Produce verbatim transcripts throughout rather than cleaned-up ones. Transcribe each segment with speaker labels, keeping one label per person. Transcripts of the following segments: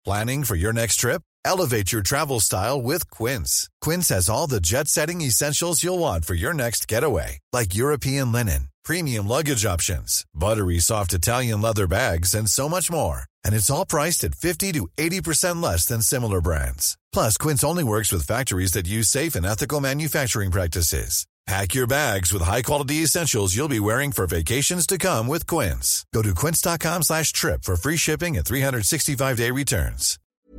Speaker 1: Planning for your next trip? Elevate your travel style with Quince. Quince has all the jet-setting essentials you'll want for your next getaway, like European linen, premium luggage options, buttery soft Italian leather bags, and so much more. And it's all priced at fifty to eighty percent less than similar brands. Plus, Quince only works with factories that use safe and ethical manufacturing practices. Pack your bags with high-quality essentials you'll be wearing for vacations to come with Quince. Go to quince.com slash trip for free shipping and three sixty-five day returns.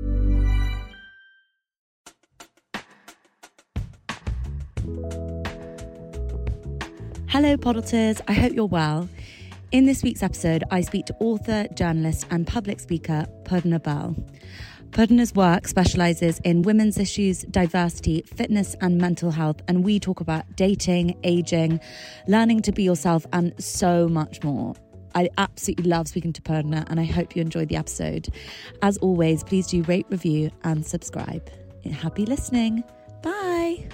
Speaker 2: Hello, Poddleters. I hope you're well. In this week's episode, I speak to author, journalist and public speaker Purna Bell. Purna's work specialises in women's issues, diversity, fitness and mental health, and we talk about dating, ageing, learning to be yourself and so much more. I absolutely love speaking to Purna and I hope you enjoyed the episode. As always, please do rate, review and subscribe. Happy listening. Bye.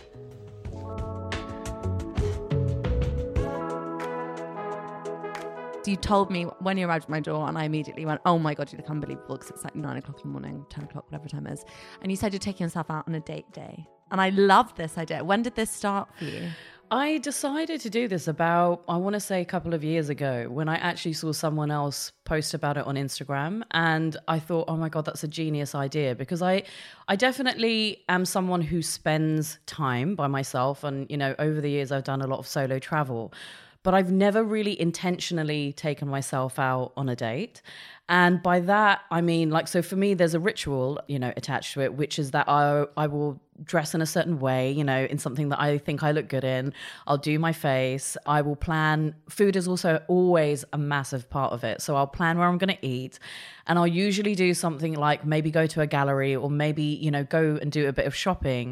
Speaker 2: You told me when you arrived at my door and I immediately went, oh my God, you look unbelievable because it's like nine o'clock in the morning, ten o'clock, whatever time it is. And you said you're taking yourself out on a date day. And I love this idea. When did this start for you?
Speaker 3: I decided to do this about, I want to say a couple of years ago when I actually saw someone else post about it on Instagram. And I thought, oh my God, that's a genius idea because I, I definitely am someone who spends time by myself. And, you know, over the years, I've done a lot of solo travel. But I've never really intentionally taken myself out on a date. And by that, I mean, like, so for me, there's a ritual, you know, attached to it, which is that I, I will dress in a certain way, you know, in something that I think I look good in. I'll do my face. I will plan. Food is also always a massive part of it. So I'll plan where I'm going to eat. And I'll usually do something like maybe go to a gallery or maybe, you know, go and do a bit of shopping.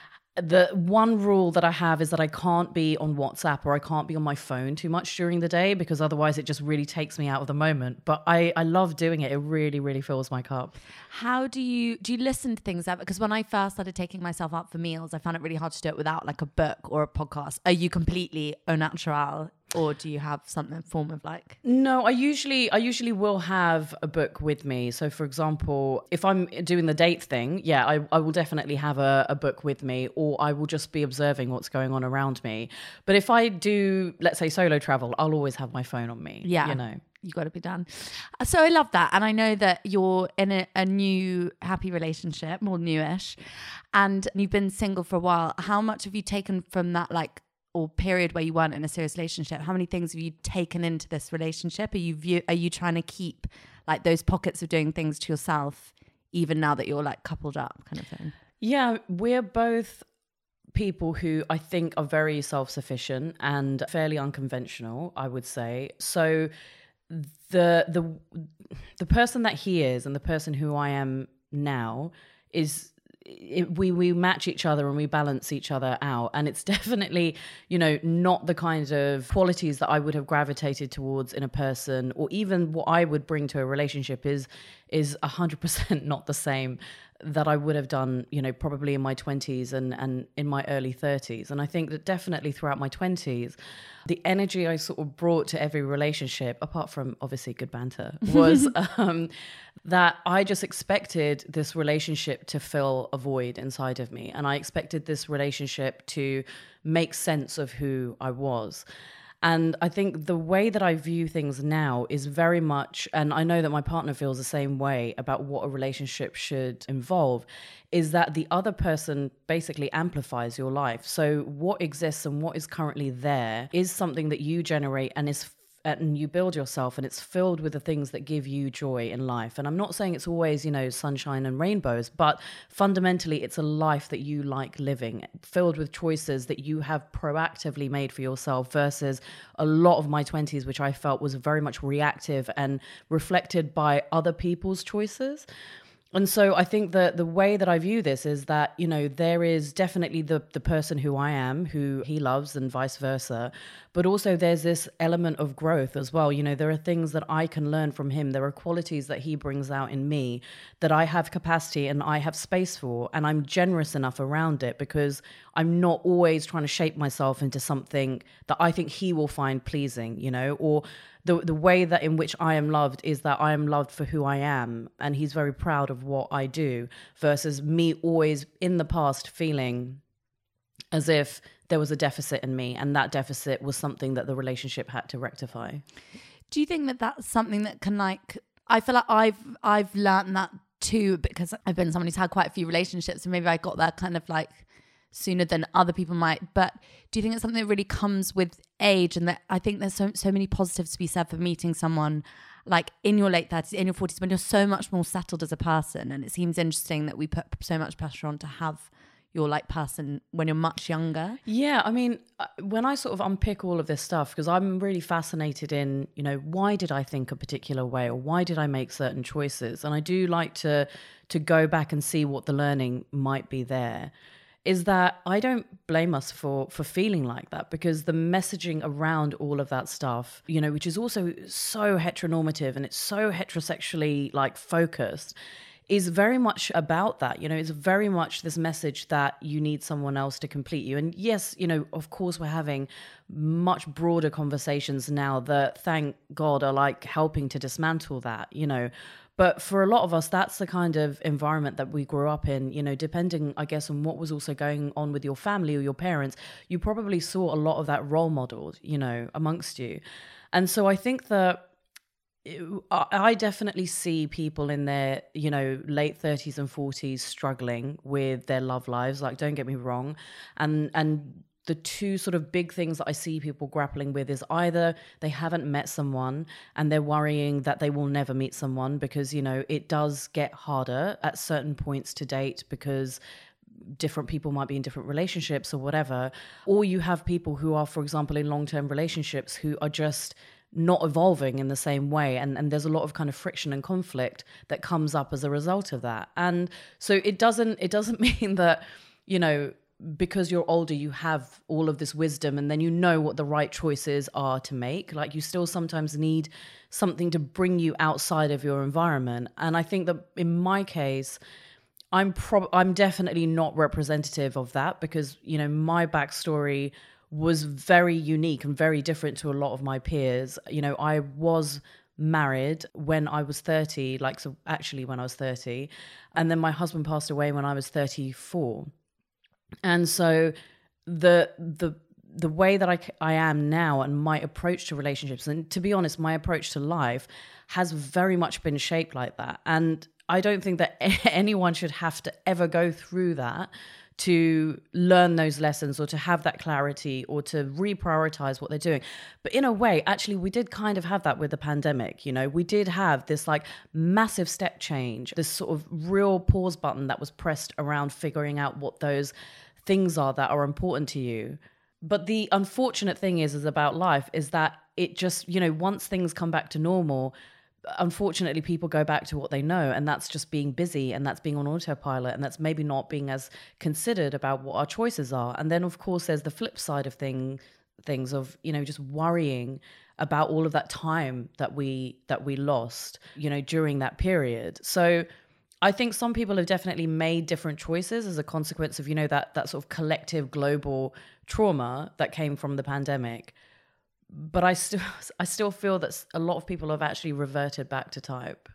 Speaker 3: The one rule that I have is that I can't be on WhatsApp or I can't be on my phone too much during the day because otherwise it just really takes me out of the moment. But I, I love doing it. It really, really fills my cup.
Speaker 2: How do you, do you listen to things? Because when I first started taking myself out for meals, I found it really hard to do it without like a book or a podcast. Are you completely au naturel? Or do you have something form of like?
Speaker 3: No, I usually I usually will have a book with me. So for example, if I'm doing the date thing, yeah, I, I will definitely have a, a book with me or I will just be observing what's going on around me. But if I do, let's say solo travel, I'll always have my phone on me.
Speaker 2: Yeah.
Speaker 3: You know.
Speaker 2: You got to be done. So I love that. And I know that you're in a, a new happy relationship, more newish, and you've been single for a while. How much have you taken from that like or period where you weren't in a serious relationship? How many things have you taken into this relationship? Are you view, are you trying to keep like those pockets of doing things to yourself even now that you're like coupled up kind of thing?
Speaker 3: Yeah, we're both people who I think are very self-sufficient and fairly unconventional, I would say. So the the the person that he is and the person who I am now is It, we we match each other and we balance each other out, and it's definitely, you know, not the kind of qualities that I would have gravitated towards in a person, or even what I would bring to a relationship is is a hundred percent not the same that I would have done, you know, probably in my twenties and and in my early thirties. And I think that definitely throughout my twenties, the energy I sort of brought to every relationship, apart from obviously good banter, was um, that I just expected this relationship to fill a void inside of me. And I expected this relationship to make sense of who I was. And I think the way that I view things now is very much, and I know that my partner feels the same way about what a relationship should involve, is that the other person basically amplifies your life. So what exists and what is currently there is something that you generate and is and you build yourself, and it's filled with the things that give you joy in life. And I'm not saying it's always, you know, sunshine and rainbows, but fundamentally it's a life that you like living, filled with choices that you have proactively made for yourself, versus a lot of my twenties, which I felt was very much reactive and reflected by other people's choices. And so I think that the way that I view this is that, you know, there is definitely the the person who I am, who he loves, and vice versa. But also there's this element of growth as well. You know, there are things that I can learn from him. There are qualities that he brings out in me that I have capacity and I have space for. And I'm generous enough around it because I'm not always trying to shape myself into something that I think he will find pleasing, you know, or the the way that in which I am loved is that I am loved for who I am, and he's very proud of what I do, versus me always in the past feeling as if there was a deficit in me, and that deficit was something that the relationship had to rectify.
Speaker 2: Do you think that that's something that can, like, I feel like I've I've learned that too, because I've been someone who's had quite a few relationships, and maybe I got there kind of like sooner than other people might. But do you think it's something that really comes with age? And that I think there's so so many positives to be said for meeting someone like in your late thirties, in your forties, when you're so much more settled as a person. And it seems interesting that we put so much pressure on to have your like person when you're much younger.
Speaker 3: Yeah, I mean, when I sort of unpick all of this stuff, because I'm really fascinated in, you know, why did I think a particular way, or why did I make certain choices? And I do like to to go back and see what the learning might be there. Is that I don't blame us for for feeling like that, because the messaging around all of that stuff, you know, which is also so heteronormative and it's so heterosexually like focused, is very much about that. You know, it's very much this message that you need someone else to complete you. And yes, you know, of course we're having much broader conversations now that, thank God, are like helping to dismantle that, you know. But for a lot of us, that's the kind of environment that we grew up in, you know, depending, I guess, on what was also going on with your family or your parents. You probably saw a lot of that role modeled, you know, amongst you. And so I think that I definitely see people in their, you know, late thirties and forties struggling with their love lives. Like, don't get me wrong. And and the two sort of big things that I see people grappling with is either they haven't met someone and they're worrying that they will never meet someone, because, you know, it does get harder at certain points to date because different people might be in different relationships or whatever. Or you have people who are, for example, in long-term relationships who are just not evolving in the same way, and and there's a lot of kind of friction and conflict that comes up as a result of that. And so it doesn't it doesn't mean that, you know, because you're older you have all of this wisdom and then you know what the right choices are to make. Like, you still sometimes need something to bring you outside of your environment. And I think that in my case, I'm prob I'm definitely not representative of that, because, you know, my backstory was very unique and very different to a lot of my peers. You know, I was married when I was thirty, like, so actually when I was thirty, and then my husband passed away when I was thirty-four. And so the the the way that I, I am now, and my approach to relationships, and to be honest, my approach to life has very much been shaped like that. And I don't think that anyone should have to ever go through that to learn those lessons, or to have that clarity, or to reprioritize what they're doing. But in a way, actually, we did kind of have that with the pandemic. You know, we did have this like massive step change, this sort of real pause button that was pressed around figuring out what those things are that are important to you. But the unfortunate thing is, is about life is that it just, you know, once things come back to normal, unfortunately, people go back to what they know, and that's just being busy, and that's being on autopilot, and that's maybe not being as considered about what our choices are. And then, of course, there's the flip side of thing, things of, you know, just worrying about all of that time that we that we lost, you know, during that period. So I think some people have definitely made different choices as a consequence of, you know, that that sort of collective global trauma that came from the pandemic. But I still, I still feel that a lot of people have actually reverted back to type.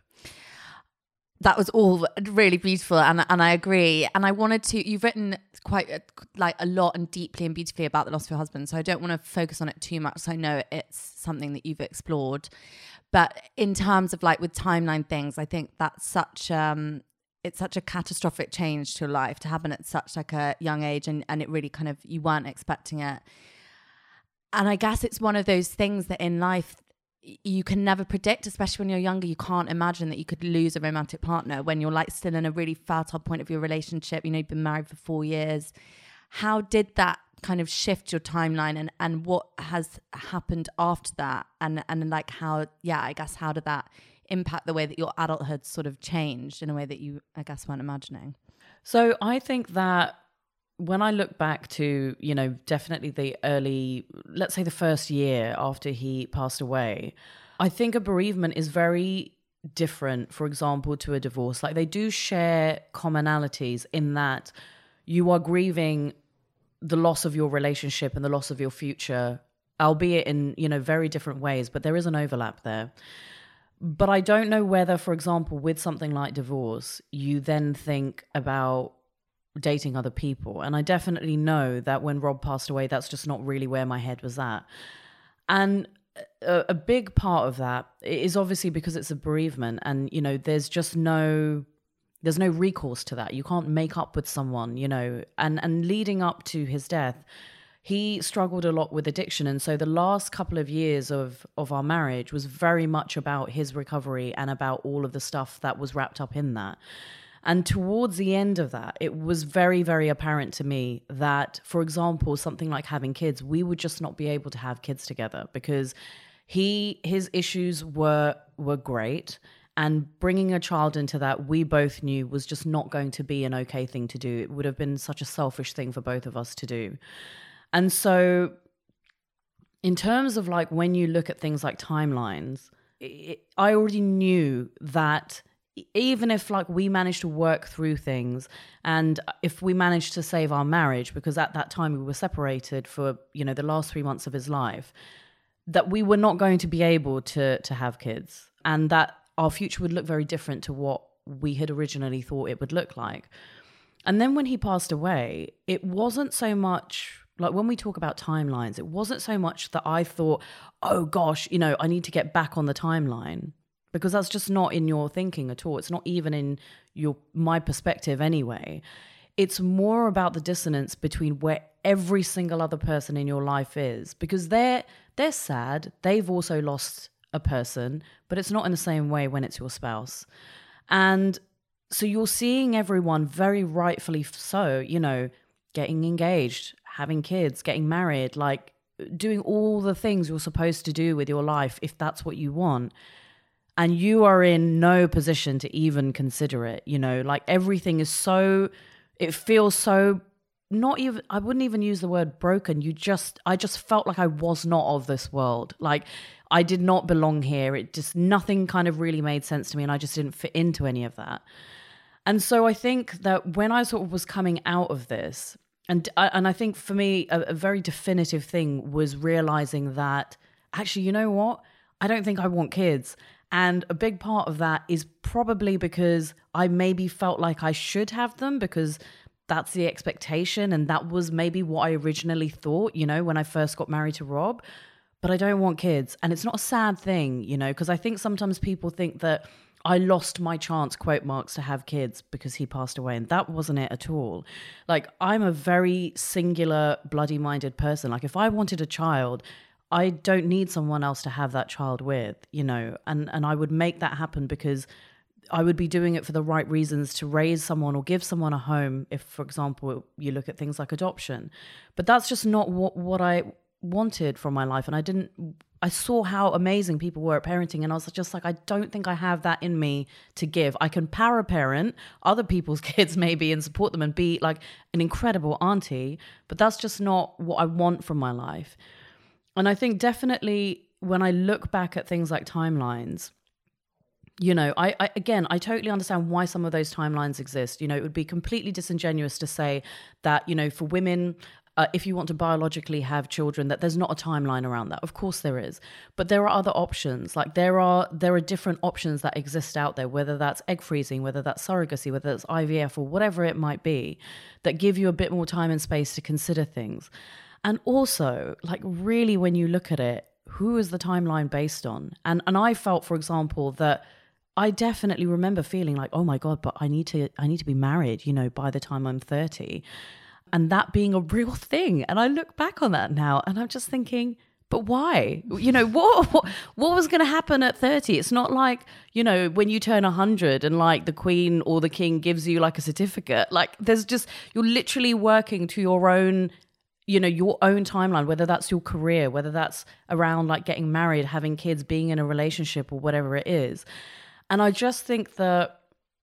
Speaker 2: That was all really beautiful, and and I agree. And I wanted to, you've written quite a, like a lot and deeply and beautifully about the loss of your husband, so I don't want to focus on it too much. So I know it's something that you've explored. But in terms of like with timeline things, I think that's such um it's such a catastrophic change to your life to happen at such like a young age, and and it really kind of, you weren't expecting it. And I guess it's one of those things that in life you can never predict, especially when you're younger. You can't imagine that you could lose a romantic partner when you're like still in a really fertile point of your relationship. You know, you've been married for four years. How did that kind of shift your timeline, and, and what has happened after that? And, and like how, yeah, I guess how did that impact the way that your adulthood sort of changed in a way that you, I guess, weren't imagining?
Speaker 3: So I think that when I look back to, you know, definitely the early, let's say the first year after he passed away, I think a bereavement is very different, for example, to a divorce. Like, they do share commonalities in that you are grieving the loss of your relationship and the loss of your future albeit in, you know, very different ways, but there is an overlap there. But I don't know whether, for example, with something like divorce, you then think about dating other people. And I definitely know that when Rob passed away, that's just not really where my head was at. And a, a big part of that is obviously because it's a bereavement, and, you know, there's just no, there's no recourse to that. You can't make up with someone, you know, and, and leading up to his death, he struggled a lot with addiction. And so the last couple of years of, of our marriage was very much about his recovery and about all of the stuff that was wrapped up in that. And towards the end of that, it was very, very apparent to me that, for example, something like having kids, we would just not be able to have kids together because he, his issues were, were great. And bringing a child into that, we both knew was just not going to be an okay thing to do. It would have been such a selfish thing for both of us to do. And so in terms of like when you look at things like timelines, it, I already knew that even if like we managed to work through things and if we managed to save our marriage, because at that time we were separated for, you know, the last three months of his life, that we were not going to be able to to have kids, and that our future would look very different to what we had originally thought it would look like. And then when he passed away, it wasn't so much like when we talk about timelines, it wasn't so much that I thought, oh gosh, you know, I need to get back on the timeline, because that's just not in your thinking at all. It's not even in your my perspective anyway. It's more about the dissonance between where every single other person in your life is, because they're they're sad. They've also lost a person, but it's not in the same way when it's your spouse. And so you're seeing everyone, very rightfully so, you know, getting engaged, having kids, getting married, like doing all the things you're supposed to do with your life if that's what you want. And you are in no position to even consider it, you know, like everything is so, it feels so, not even, I wouldn't even use the word broken. You just, I just felt like I was not of this world. Like I did not belong here. It just, nothing kind of really made sense to me, and I just didn't fit into any of that. And so I think that when I sort of was coming out of this, and and I think for me, a, a very definitive thing was realizing that actually, you know what? I don't think I want kids. And a big part of that is probably because I maybe felt like I should have them because that's the expectation. And that was maybe what I originally thought, you know, when I first got married to Rob. But I don't want kids. And it's not a sad thing, you know, because I think sometimes people think that I lost my chance, quote marks, to have kids because he passed away. And that wasn't it at all. Like, I'm a very singular, bloody-minded person. Like, if I wanted a child, I don't need someone else to have that child with, you know, and, and I would make that happen because I would be doing it for the right reasons, to raise someone or give someone a home. If, for example, you look at things like adoption, but that's just not what, what I wanted from my life. And I didn't, I saw how amazing people were at parenting, and I was just like, I don't think I have that in me to give. I can para-parent other people's kids maybe and support them and be like an incredible auntie, but that's just not what I want from my life. And I think definitely when I look back at things like timelines, you know, I, I again, I totally understand why some of those timelines exist. You know, it would be completely disingenuous to say that, you know, for women, uh, if you want to biologically have children, that there's not a timeline around that. Of course there is. But there are other options. Like there are there are different options that exist out there, whether that's egg freezing, whether that's surrogacy, whether that's I V F or whatever it might be, that give you a bit more time and space to consider things. And also, like, really, when you look at it, who is the timeline based on? And and I felt, for example, that I definitely remember feeling like, oh my God, but I need to I need to be married, you know, by the time I'm thirty. And that being a real thing. And I look back on that now and I'm just thinking, but why? You know, what what, what was going to happen at thirty? It's not like, you know, when you turn one hundred and like the Queen or the King gives you like a certificate. Like there's just, you're literally working to your own, you know, your own timeline, whether that's your career, whether that's around like getting married, having kids, being in a relationship or whatever it is. And I just think that,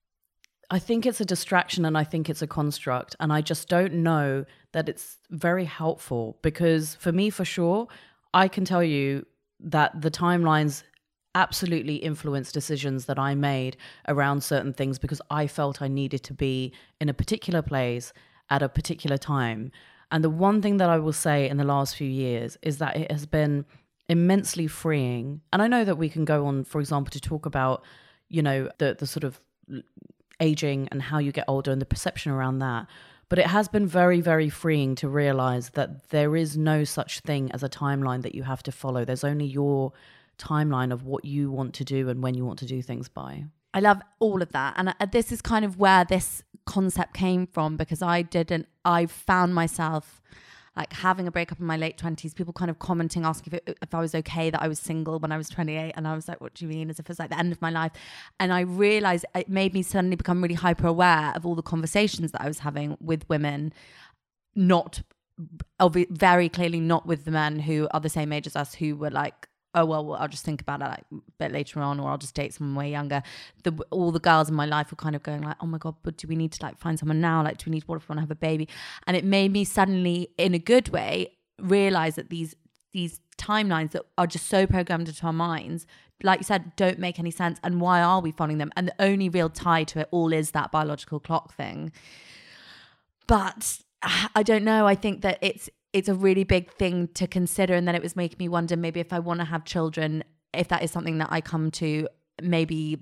Speaker 3: I think it's a distraction and I think it's a construct. And I just don't know that it's very helpful, because for me, for sure, I can tell you that the timelines absolutely influenced decisions that I made around certain things because I felt I needed to be in a particular place at a particular time. And the one thing that I will say in the last few years is that it has been immensely freeing. And I know that we can go on, for example, to talk about, you know, the the sort of aging and how you get older and the perception around that. But it has been very, very freeing to realize that there is no such thing as a timeline that you have to follow. There's only your timeline of what you want to do and when you want to do things by.
Speaker 2: I love all of that. And this is kind of where this concept came from, because I didn't, I found myself like having a breakup in my late twenties, people kind of commenting, asking if, it, if I was okay that I was single when I was twenty-eight. And I was like, what do you mean? As if it's like the end of my life. And I realized it made me suddenly become really hyper aware of all the conversations that I was having with women, not, very clearly not with the men who are the same age as us, who were like, oh, well, well, I'll just think about it like a bit later on, or I'll just date someone way younger. The, all the girls in my life were kind of going like, oh my God, but do we need to like find someone now? Like, do we need, what if we want to have a baby? And it made me suddenly, in a good way, realize that these these timelines that are just so programmed into our minds, like you said, don't make any sense. And why are we following them? And the only real tie to it all is that biological clock thing. But I don't know. I think that it's, it's a really big thing to consider. And then it was making me wonder, maybe if I want to have children, if that is something that I come to, maybe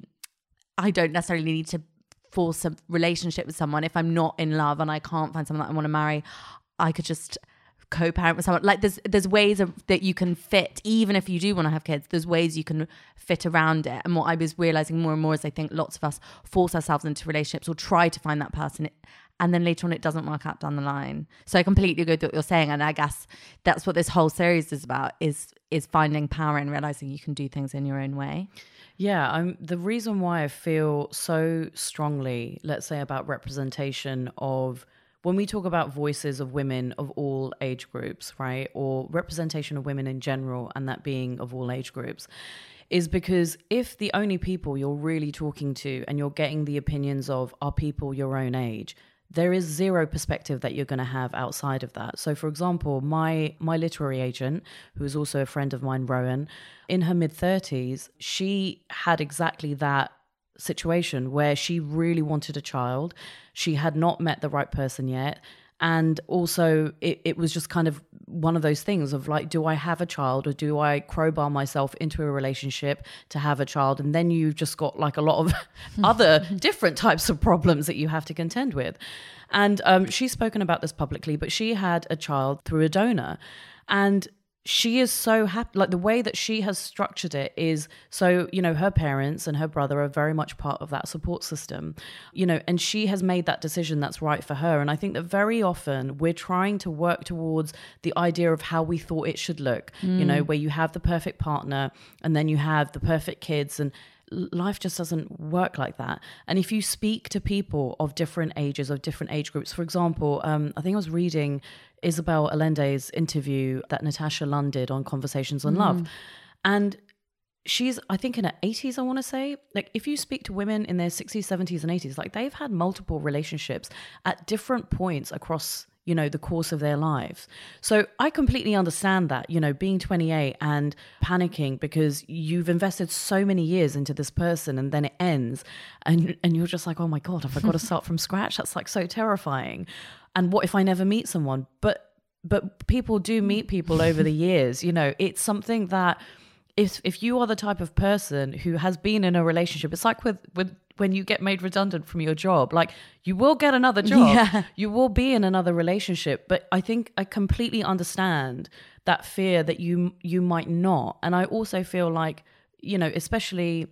Speaker 2: I don't necessarily need to force a relationship with someone. If I'm not in love and I can't find someone that I want to marry, I could just co-parent with someone. Like there's there's ways of, that you can fit, even if you do want to have kids, there's ways you can fit around it. And what I was realizing more and more is I think lots of us force ourselves into relationships or try to find that person, and then later on it doesn't work out down the line. So I completely agree with what you're saying, and I guess that's what this whole series is about, is is finding power and realizing you can do things in your own way.
Speaker 3: Yeah, I'm, the reason why I feel so strongly, let's say, about representation of, when we talk about voices of women of all age groups, right, or representation of women in general, and that being of all age groups, is because if the only people you're really talking to and you're getting the opinions of are people your own age, there is zero perspective that you're going to have outside of that. So, for example, my my literary agent, who is also a friend of mine, Rowan, in her mid-thirties, she had exactly that situation where she really wanted a child. She had not met the right person yet. And also it, it was just kind of one of those things of like, do I have a child or do I crowbar myself into a relationship to have a child? And then you've just got like a lot of other different types of problems that you have to contend with. And um, she's spoken about this publicly, but she had a child through a donor. And she is so happy, like the way that she has structured it is so, you know, her parents and her brother are very much part of that support system, you know, and she has made that decision that's right for her. And I think that very often we're trying to work towards the idea of how we thought it should look, mm. you know, where you have the perfect partner and then you have the perfect kids, and life just doesn't work like that. And if you speak to people of different ages, of different age groups, for example, um, I think I was reading Isabel Allende's interview that Natasha Lunn did on Conversations on mm. Love. And she's, I think in her eighties, I want to say, like if you speak to women in their sixties, seventies and eighties, like they've had multiple relationships at different points across, you know, the course of their lives. So I completely understand that, you know, being twenty-eight and panicking because you've invested so many years into this person and then it ends and and you're just like, oh my God, have I got to start from scratch? That's like so terrifying. And what if I never meet someone? But but people do meet people over the years, you know, it's something that if if you are the type of person who has been in a relationship, it's like with with when you get made redundant from your job, like you will get another job, yeah. you will be in another relationship. But I think I completely understand that fear that you you might not. And I also feel like, you know, especially,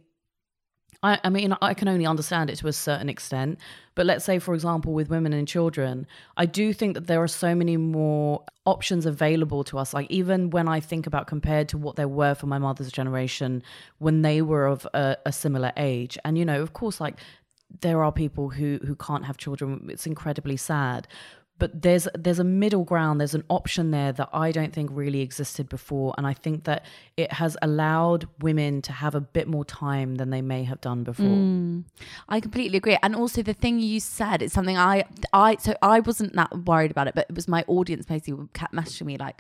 Speaker 3: I, I mean, I can only understand it to a certain extent. But let's say, for example, with women and children, I do think that there are so many more options available to us. Like even when I think about compared to what there were for my mother's generation when they were of a, a similar age. And, you know, of course, like there are people who, who can't have children. It's incredibly sad. But there's there's a middle ground, there's an option there that I don't think really existed before. And I think that it has allowed women to have a bit more time than they may have done before.
Speaker 2: Mm, I completely agree. And also the thing you said, it's something I, I, so I wasn't that worried about it, but it was my audience basically kept messaging me like,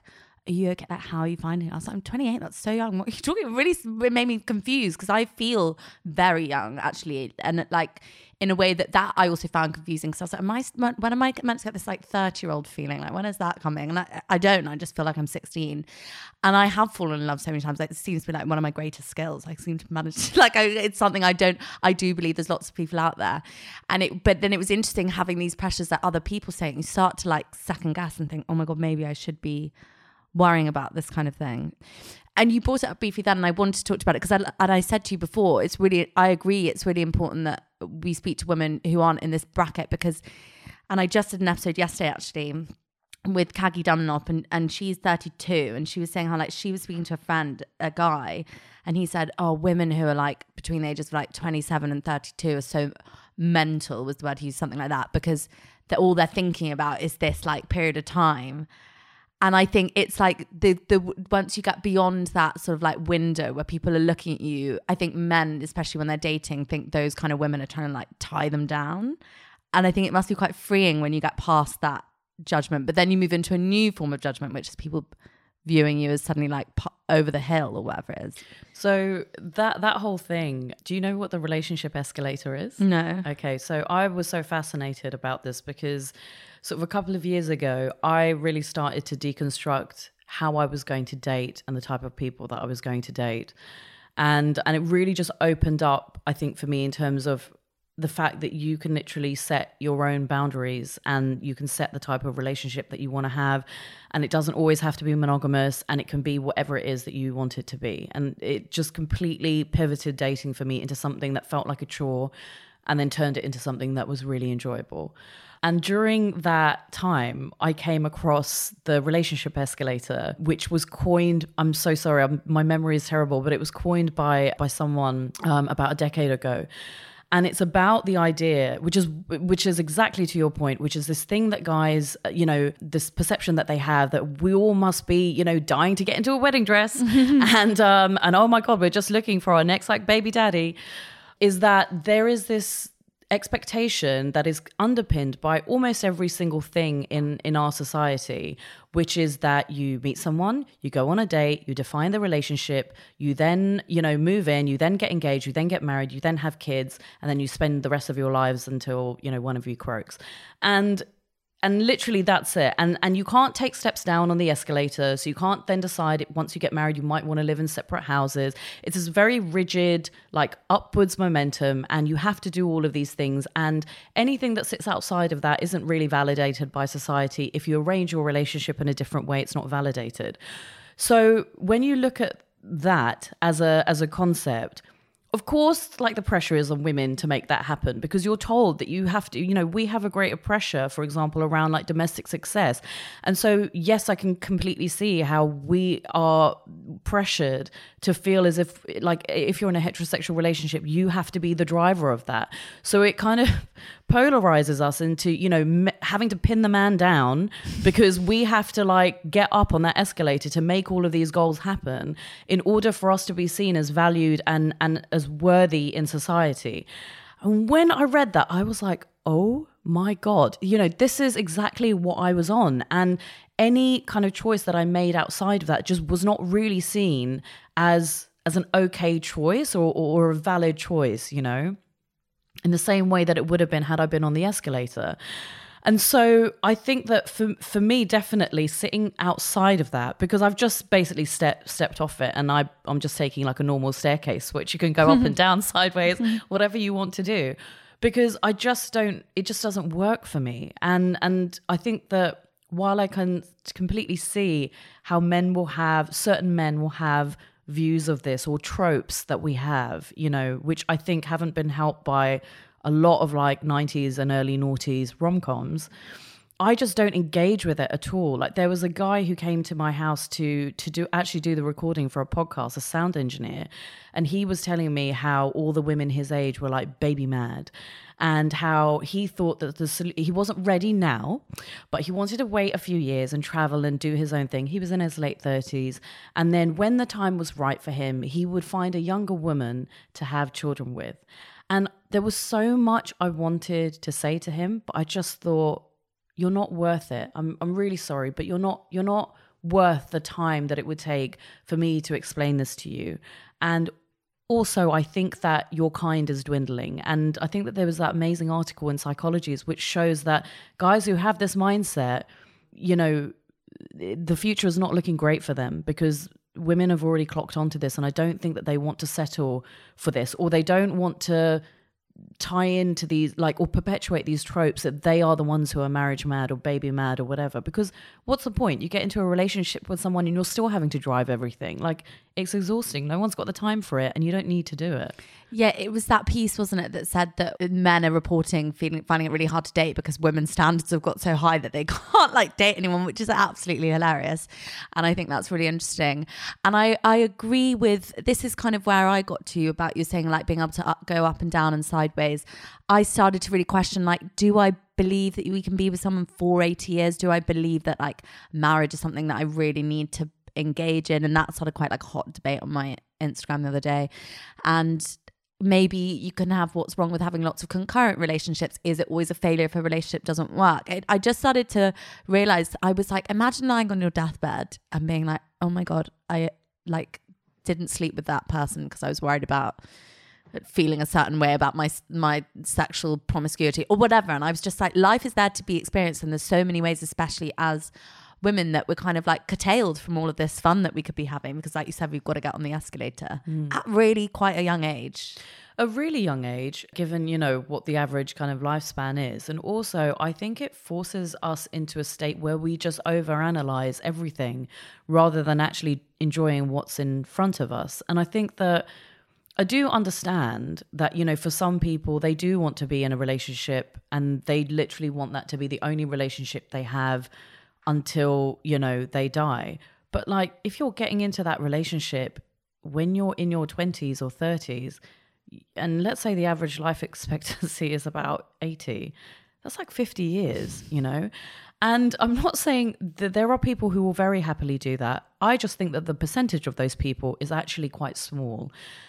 Speaker 2: are you okay? Like, how are you finding it? I was like, I'm twenty-eight. That's so young. What are you talking? It really it made me confused because I feel very young actually. And like in a way that that I also found confusing because I was like, am I, when am I meant to get this like thirty year old feeling? Like, when is that coming? And I, I don't, I just feel like I'm sixteen. And I have fallen in love so many times. Like, it seems to be like one of my greatest skills. I seem to manage to, like, I, it's something I don't, I do believe there's lots of people out there. And it, but then it was interesting having these pressures that other people say, and you start to like second guess and think, oh my God, maybe I should be worrying about this kind of thing. And you brought it up briefly then, and I wanted to talk about it because I, and I said to you before, it's really, I agree, it's really important that we speak to women who aren't in this bracket because, and I just did an episode yesterday actually with Caggie Dunlop, and, and she's thirty-two, and she was saying how like she was speaking to a friend, a guy, and he said, oh, women who are like between the ages of like twenty-seven and thirty-two are so mental, was the word he used, something like that, because they're, all they're thinking about is this like period of time. And I think it's like the the once you get beyond that sort of like window where people are looking at you, I think men, especially when they're dating, think those kind of women are trying to like tie them down. And I think it must be quite freeing when you get past that judgment. But then you move into a new form of judgment, which is people viewing you as suddenly like over the hill or whatever it is.
Speaker 3: So that that whole thing, do you know what the relationship escalator is?
Speaker 2: No.
Speaker 3: Okay, so I was so fascinated about this because sort of a couple of years ago, I really started to deconstruct how I was going to date and the type of people that I was going to date. And and it really just opened up, I think, for me in terms of the fact that you can literally set your own boundaries and you can set the type of relationship that you want to have. And it doesn't always have to be monogamous, and it can be whatever it is that you want it to be. And it just completely pivoted dating for me into something that felt like a chore and then turned it into something that was really enjoyable. And during that time, I came across the relationship escalator, which was coined, I'm so sorry, I'm, my memory is terrible, but it was coined by, by someone um, about a decade ago. And it's about the idea, which is which is exactly to your point, which is this thing that guys, you know, this perception that they have that we all must be, you know, dying to get into a wedding dress. and um, and oh my God, we're just looking for our next like baby daddy, is that there is this expectation that is underpinned by almost every single thing in in our society, which is that you meet someone, you go on a date, you define the relationship, you then, you know, move in, you then get engaged, you then get married, you then have kids, and then you spend the rest of your lives until, you know, one of you croaks. And And literally that's it. And and you can't take steps down on the escalator. So you can't then decide once you get married, you might want to live in separate houses. It's this very rigid, like upwards momentum. And you have to do all of these things. And anything that sits outside of that isn't really validated by society. If you arrange your relationship in a different way, it's not validated. So when you look at that as a as a concept, of course, like the pressure is on women to make that happen because you're told that you have to, you know, we have a greater pressure, for example, around like domestic success. And so, yes, I can completely see how we are pressured to feel as if, like, if you're in a heterosexual relationship, you have to be the driver of that. So it kind of polarizes us into, you know, m- having to pin the man down because we have to like get up on that escalator to make all of these goals happen in order for us to be seen as valued and, and as worthy in society. And when I read that, I was like, oh my God, you know, this is exactly what I was on. And any kind of choice that I made outside of that just was not really seen as as an okay choice or, or a valid choice, you know, in the same way that it would have been had I been on the escalator. And so I think that for for me, definitely sitting outside of that, because I've just basically step, stepped off it and I, I'm just taking like a normal staircase, which you can go up and down, sideways, whatever you want to do, because I just don't, it just doesn't work for me. And and I think that while I can completely see how men will have, certain men will have views of this or tropes that we have, you know, which I think haven't been helped by a lot of like nineties and early noughties rom-coms, I just don't engage with it at all. Like there was a guy who came to my house to to do actually do the recording for a podcast, a sound engineer, and he was telling me how all the women his age were like baby mad, and how he thought that the he wasn't ready now, but he wanted to wait a few years and travel and do his own thing. He was in his late thirties, and then when the time was right for him, he would find a younger woman to have children with. And there was so much I wanted to say to him, but I just thought, you're not worth it. I'm I'm really sorry, but you're not you're not worth the time that it would take for me to explain this to you. And also, I think that your kind is dwindling. And I think that there was that amazing article in Psychologies which shows that guys who have this mindset, you know, the future is not looking great for them, because women have already clocked onto this. And I don't think that they want to settle for this, or they don't want to tie into these, like, or perpetuate these tropes that they are the ones who are marriage mad or baby mad or whatever. Because what's the point? You get into a relationship with someone and you're still having to drive everything. Like, it's exhausting. No one's got the time for it, and you don't need to do it.
Speaker 2: Yeah, it was that piece, wasn't it, that said that men are reporting feeling finding it really hard to date because women's standards have got so high that they can't like date anyone, which is absolutely hilarious. And I think that's really interesting. And I, I agree with, this is kind of where I got to about you saying like being able to up, go up and down and sideways. I started to really question, like, do I believe that we can be with someone for eighty years? Do I believe that like marriage is something that I really need to engage in? And that's sort of quite like a hot debate on my Instagram the other day. And maybe you can have what's wrong with having lots of concurrent relationships. Is it always a failure if a relationship doesn't work? It, I just started to realize, I was like, imagine lying on your deathbed and being like, oh my God, I like didn't sleep with that person because I was worried about feeling a certain way about my my sexual promiscuity or whatever. And I was just like, life is there to be experienced. And there's so many ways, especially as women, that we're kind of like curtailed from all of this fun that we could be having, because like you said, we've got to get on the escalator mm. at really quite a young age.
Speaker 3: A really young age, given, you know, what the average kind of lifespan is. And also, I think it forces us into a state where we just overanalyze everything rather than actually enjoying what's in front of us. And I think that I do understand that, you know, for some people, they do want to be in a relationship and they literally want that to be the only relationship they have until, you know, they die. But like, if you're getting into that relationship when you're in your twenties or thirties, and let's say the average life expectancy is about eighty, that's like fifty years, you know? And I'm not saying that there are people who will very happily do that. I just think that the percentage of those people is actually quite small.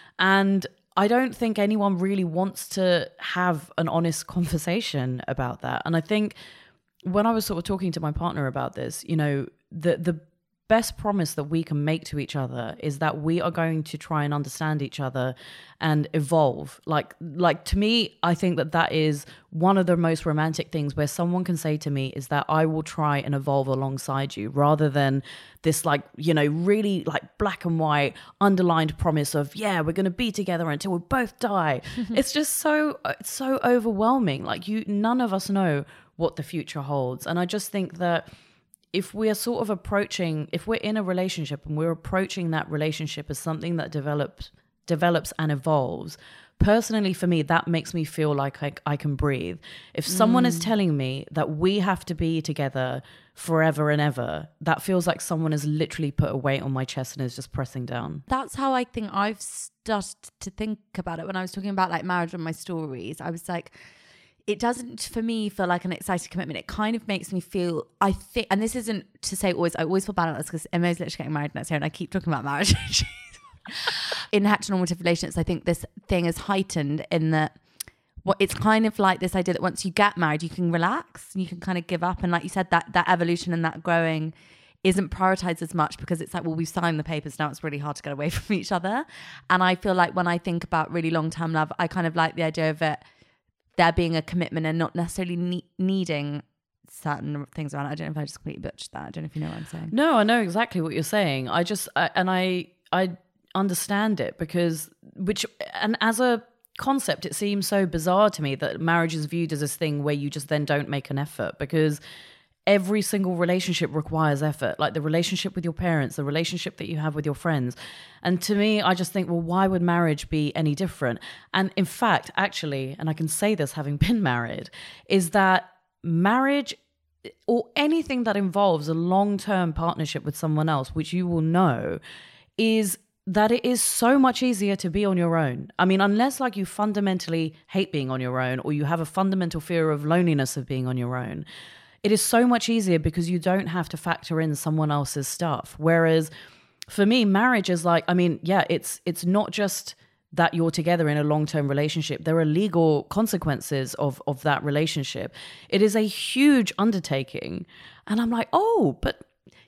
Speaker 3: And I don't think anyone really wants to have an honest conversation about that. And I think when I was sort of talking to my partner about this, you know, the the best promise that we can make to each other is that we are going to try and understand each other and evolve. Like, like to me, I think that that is one of the most romantic things where someone can say to me is that I will try and evolve alongside you, rather than this like, you know, really like black and white underlined promise of, yeah, we're going to be together until we both die. It's just so, it's so overwhelming. Like you, none of us know what the future holds. And I just think that if we're sort of approaching, if we're in a relationship and we're approaching that relationship as something that develops, develops and evolves, personally for me, that makes me feel like I, I can breathe. If someone mm. is telling me that we have to be together forever and ever, that feels like someone has literally put a weight on my chest and is just pressing down.
Speaker 2: That's how I think I've started to think about it. When I was talking about like marriage on my stories, I was like, it doesn't, for me, feel like an exciting commitment. It kind of makes me feel, I think, and this isn't to say always, I always feel bad about this because Emma's literally getting married next year and I keep talking about marriage. In heteronormative relations, I think this thing is heightened in that what it's kind of like this idea that once you get married, you can relax and you can kind of give up. And like you said, that that evolution and that growing isn't prioritized as much because it's like, well, we've signed the papers, now it's really hard to get away from each other. And I feel like when I think about really long-term love, I kind of like the idea of it there being a commitment and not necessarily ne- needing certain things around it. I don't know if I just completely butchered that. I don't know if you know what I'm saying.
Speaker 3: No, I know exactly what you're saying. I just, I, and I, I understand it because, which, and as a concept, it seems so bizarre to me that marriage is viewed as this thing where you just then don't make an effort, because every single relationship requires effort, like the relationship with your parents, the relationship that you have with your friends. And to me, I just think, well, why would marriage be any different? And in fact, actually, and I can say this having been married, is that marriage or anything that involves a long-term partnership with someone else, which you will know, is that it is so much easier to be on your own. I mean, unless like you fundamentally hate being on your own or you have a fundamental fear of loneliness of being on your own, it is so much easier because you don't have to factor in someone else's stuff. Whereas for me, marriage is like, I mean, yeah, it's it's not just that you're together in a long-term relationship. There are legal consequences of, of that relationship. It is a huge undertaking. And I'm like, oh, but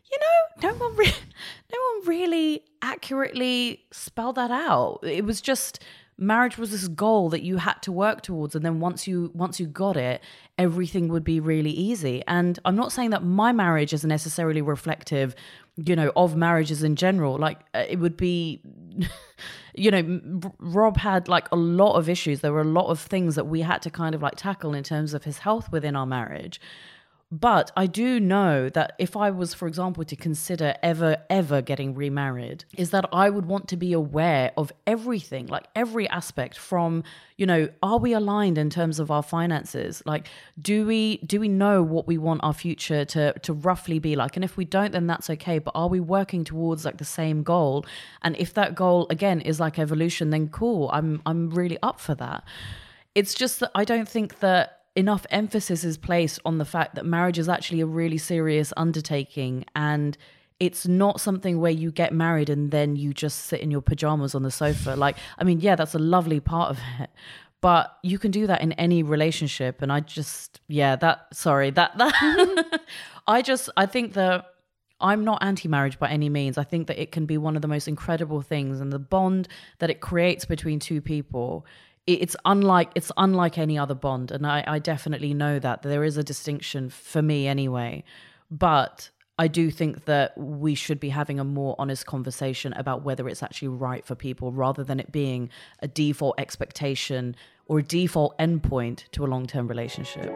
Speaker 3: you know, no one, re- no one really accurately spelled that out. It was just, marriage was this goal that you had to work towards, and then once you once you got it, everything would be really easy. And I'm not saying that my marriage is necessarily reflective, you know, of marriages in general. Like, it would be, you know, Rob had like a lot of issues. There were a lot of things that we had to kind of like tackle in terms of his health within our marriage. But I do know that if I was, for example, to consider ever, ever getting remarried, is that I would want to be aware of everything, like every aspect from, you know, are we aligned in terms of our finances? Like, do we do we know what we want our future to, to roughly be like? And if we don't, then that's okay. But are we working towards like the same goal? And if that goal, again, is like evolution, then cool. I'm I'm really up for that. It's just that I don't think that enough emphasis is placed on the fact that marriage is actually a really serious undertaking, and it's not something where you get married and then you just sit in your pajamas on the sofa. Like, I mean, yeah, that's a lovely part of it, but you can do that in any relationship. And I just, yeah, that, sorry, that, that, I just, I think that I'm not anti-marriage by any means. I think that it can be one of the most incredible things, and the bond that it creates between two people, it's unlike it's unlike any other bond. And I, I definitely know that there is a distinction for me anyway. But I do think that we should be having a more honest conversation about whether it's actually right for people, rather than it being a default expectation or a default endpoint to a long-term relationship.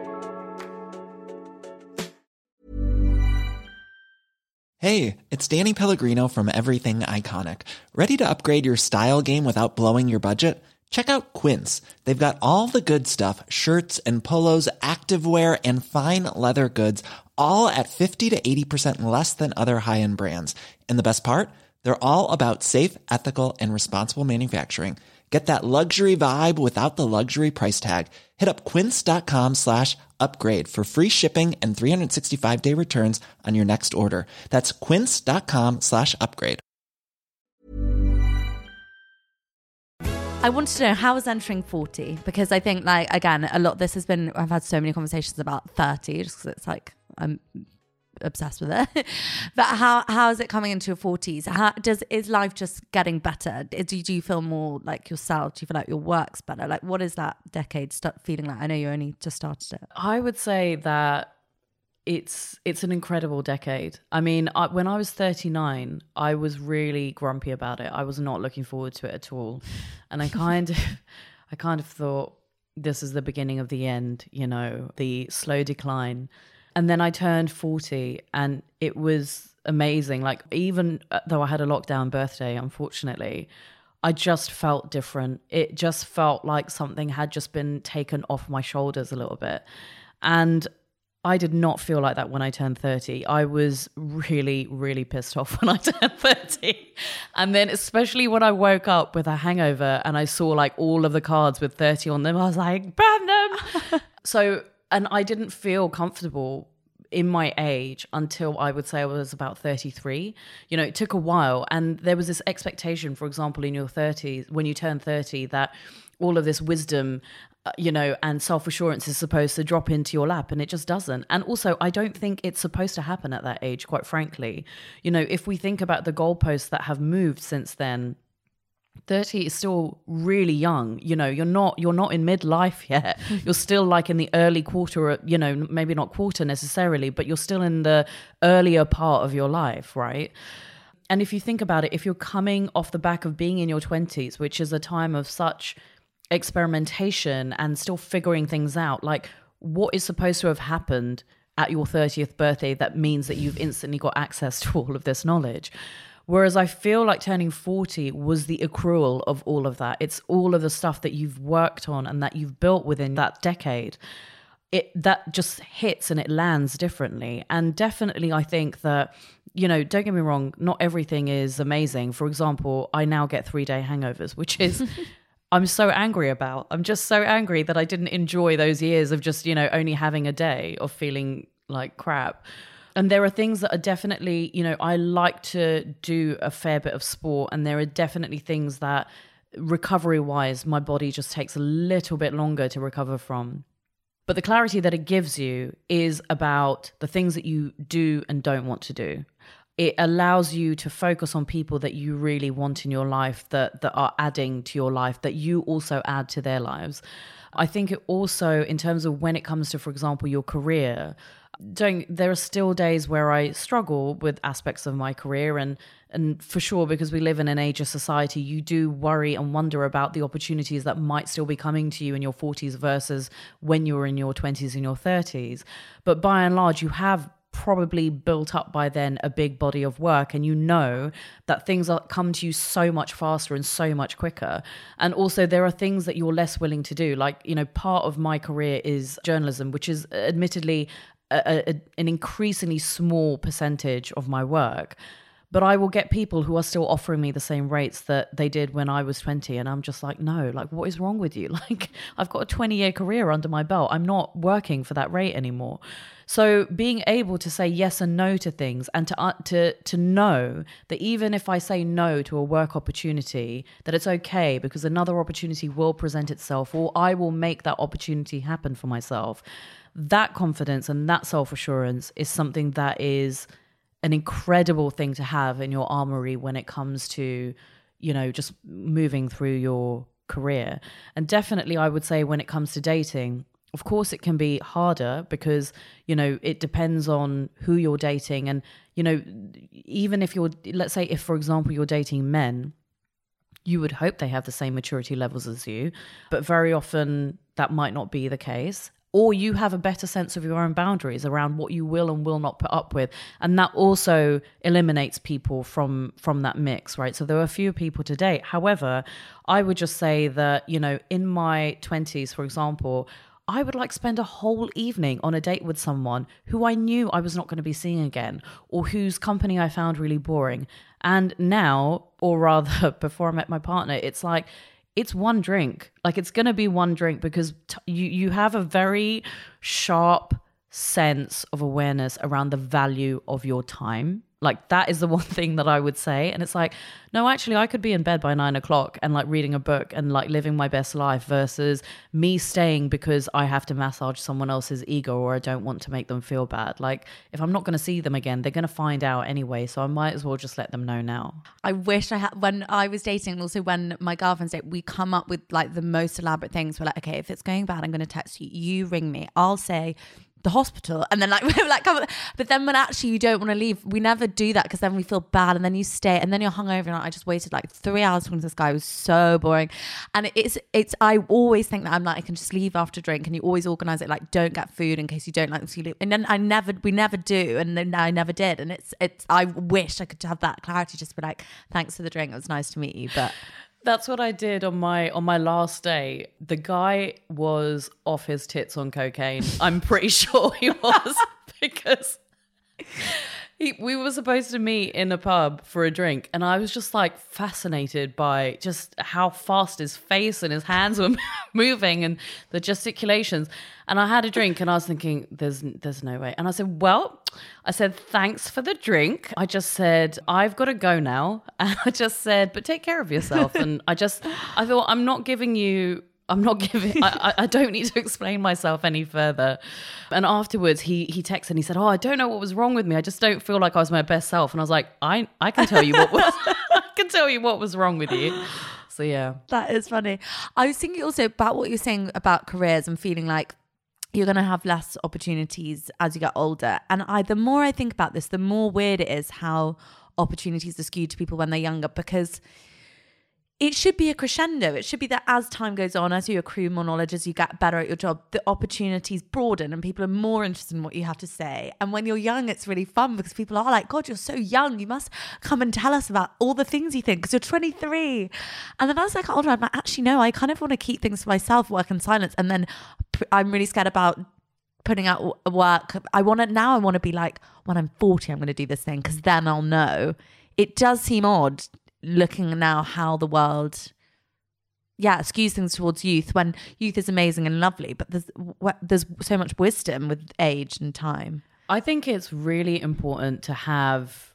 Speaker 4: Hey, it's Danny Pellegrino from Everything Iconic. Ready to upgrade your style game without blowing your budget? Check out Quince. They've got all the good stuff, shirts and polos, activewear, and fine leather goods, all at fifty to eighty percent less than other high-end brands. And the best part? They're all about safe, ethical, and responsible manufacturing. Get that luxury vibe without the luxury price tag. Hit up quince.com slash upgrade for free shipping and three sixty-five day returns on your next order. That's quince.com slash upgrade.
Speaker 2: I wanted to know, how was entering forty? Because I think, like, again, a lot, this has been, I've had so many conversations about thirty, just because it's like, I'm obsessed with it. But how how is it coming into your forties? How does, is life just getting better? Do you, do you feel more like yourself? Do you feel like your work's better? Like, what is that decade start feeling like? I know you only just started it.
Speaker 3: I would say that it's it's an incredible decade. I mean, I, when I was thirty-nine, I was really grumpy about it. I was not looking forward to it at all, and I kind of, I kind of thought this is the beginning of the end. You know, the slow decline. And then I turned forty, and it was amazing. Like, even though I had a lockdown birthday, unfortunately, I just felt different. It just felt like something had just been taken off my shoulders a little bit, and I did not feel like that when I turned thirty. I was really, really pissed off when I turned thirty. And then especially when I woke up with a hangover and I saw like all of the cards with thirty on them, I was like, burn them. So, and I didn't feel comfortable in my age until I would say I was about thirty-three. You know, it took a while. And there was this expectation, for example, in your thirties, when you turn thirty, that all of this wisdom, you know, and self-assurance is supposed to drop into your lap, and it just doesn't. And also, I don't think it's supposed to happen at that age, quite frankly. You know, if we think about the goalposts that have moved since then, thirty is still really young. You know, you're not you're not in midlife yet. You're still like in the early quarter, you know, maybe not quarter necessarily, but you're still in the earlier part of your life, right? And if you think about it, if you're coming off the back of being in your twenties, which is a time of such experimentation and still figuring things out, like, what is supposed to have happened at your thirtieth birthday that means that you've instantly got access to all of this knowledge? Whereas I feel like turning forty was the accrual of all of that. It's all of the stuff that you've worked on and that you've built within that decade. It that just hits and it lands differently. And definitely I think that, you know, don't get me wrong, not everything is amazing. For example, I now get three-day hangovers, which is I'm so angry about. I'm just so angry that I didn't enjoy those years of just, you know, only having a day of feeling like crap. And there are things that are definitely, you know, I like to do a fair bit of sport, and there are definitely things that recovery-wise, my body just takes a little bit longer to recover from. But the clarity that it gives you is about the things that you do and don't want to do. it allows you to focus on people that you really want in your life, that that are adding to your life, that you also add to their lives. I think it also, in terms of when it comes to, for example, your career, don't, there are still days where I struggle with aspects of my career, and and for sure, because we live in an age of society, you do worry and wonder about the opportunities that might still be coming to you in your forties versus when you were in your twenties and your thirties. But by and large, you have probably built up by then a big body of work, and you know that things are, come to you so much faster and so much quicker. And also there are things that you're less willing to do. Like, you know, part of my career is journalism, which is admittedly a, a, an increasingly small percentage of my work. But I will get people who are still offering me the same rates that they did when I was twenty. And I'm just like, no, like, what is wrong with you? Like, I've got a twenty year career under my belt. I'm not working for that rate anymore. So being able to say yes and no to things, and to uh, to to know that even if I say no to a work opportunity, that it's okay because another opportunity will present itself, or I will make that opportunity happen for myself. That confidence and that self-assurance is something that is an incredible thing to have in your armory when it comes to, you know, just moving through your career. And definitely I would say when it comes to dating, of course it can be harder because, you know, it depends on who you're dating. And, you know, even if you're, let's say if, for example, you're dating men, you would hope they have the same maturity levels as you, but very often that might not be the case. Or you have a better sense of your own boundaries around what you will and will not put up with. And that also eliminates people from, from that mix, right? So there are fewer people to date. However, I would just say that, you know, in my twenties, for example, I would like spend a whole evening on a date with someone who I knew I was not going to be seeing again, or whose company I found really boring. And now, or rather before I met my partner, it's like, it's one drink. Like, it's going to be one drink because t- you, you have a very sharp sense of awareness around the value of your time. Like, that is the one thing that I would say. And it's like, no, actually, I could be in bed by nine o'clock and like reading a book and like living my best life versus me staying because I have to massage someone else's ego or I don't want to make them feel bad. Like, if I'm not going to see them again, they're going to find out anyway. So I might as well just let them know now.
Speaker 2: I wish I had, when I was dating, and also when my girlfriends date, we come up with like the most elaborate things. We're like, okay, if it's going bad, I'm going to text you. You ring me. I'll say the hospital, and then like we're like come, but then when actually you don't want to leave, we never do that because then we feel bad, and then you stay, and then you're hungover. And I just waited like three hours talking to this guy. It was so boring, and it's it's I always think that I'm like I can just leave after a drink, and you always organize it like don't get food in case you don't like the food, and then I never we never do, and then I never did, and it's it's I wish I could have that clarity, just be like thanks for the drink, it was nice to meet you, but.
Speaker 3: That's what I did on my on my last day. The guy was off his tits on cocaine. I'm pretty sure he was because he, we were supposed to meet in a pub for a drink, and I was just like fascinated by just how fast his face and his hands were moving and the gesticulations. And I had a drink and I was thinking, there's there's no way. And I said, well, I said, thanks for the drink. I just said, I've got to go now. And I just said, but take care of yourself. And I just, I thought, I'm not giving you, I'm not giving, I, I don't need to explain myself any further. And afterwards he he texted and he said, oh, I don't know what was wrong with me. I just don't feel like I was my best self. And I was like, I, I can tell you what was, I can tell you what was wrong with you. So yeah.
Speaker 2: That is funny. I was thinking also about what you're saying about careers and feeling like you're going to have less opportunities as you get older. And I, the more I think about this, the more weird it is how opportunities are skewed to people when they're younger, because it should be a crescendo. It should be that as time goes on, as you accrue more knowledge, as you get better at your job, the opportunities broaden and people are more interested in what you have to say. And when you're young, it's really fun because people are like, God, you're so young. You must come and tell us about all the things you think because you're twenty-three. And then as I get older, I'm like, actually, no, I kind of want to keep things for myself, work in silence. And then I'm really scared about putting out work. I want to, now I want to be like, when I'm forty, I'm going to do this thing because then I'll know. It does seem odd looking now how the world yeah skews things towards youth when youth is amazing and lovely, but there's there's so much wisdom with age and time.
Speaker 3: I think it's really important to have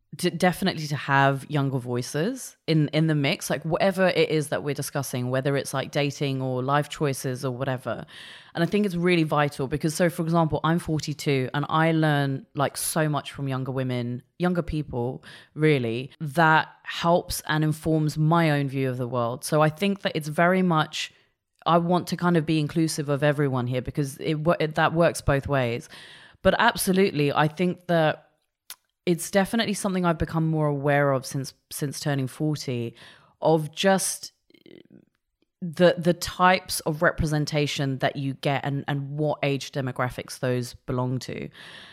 Speaker 3: to definitely to have younger voices in, in the mix, like whatever it is that we're discussing, whether it's like dating or life choices or whatever. And I think it's really vital because, so for example, I'm forty-two and I learn like so much from younger women, younger people, really, that helps and informs my own view of the world. So I think that it's very much, I want to kind of be inclusive of everyone here because it, it that works both ways. But absolutely, I think that it's definitely something I've become more aware of since since turning forty, of just the the types of representation that you get and, and what age demographics those belong to.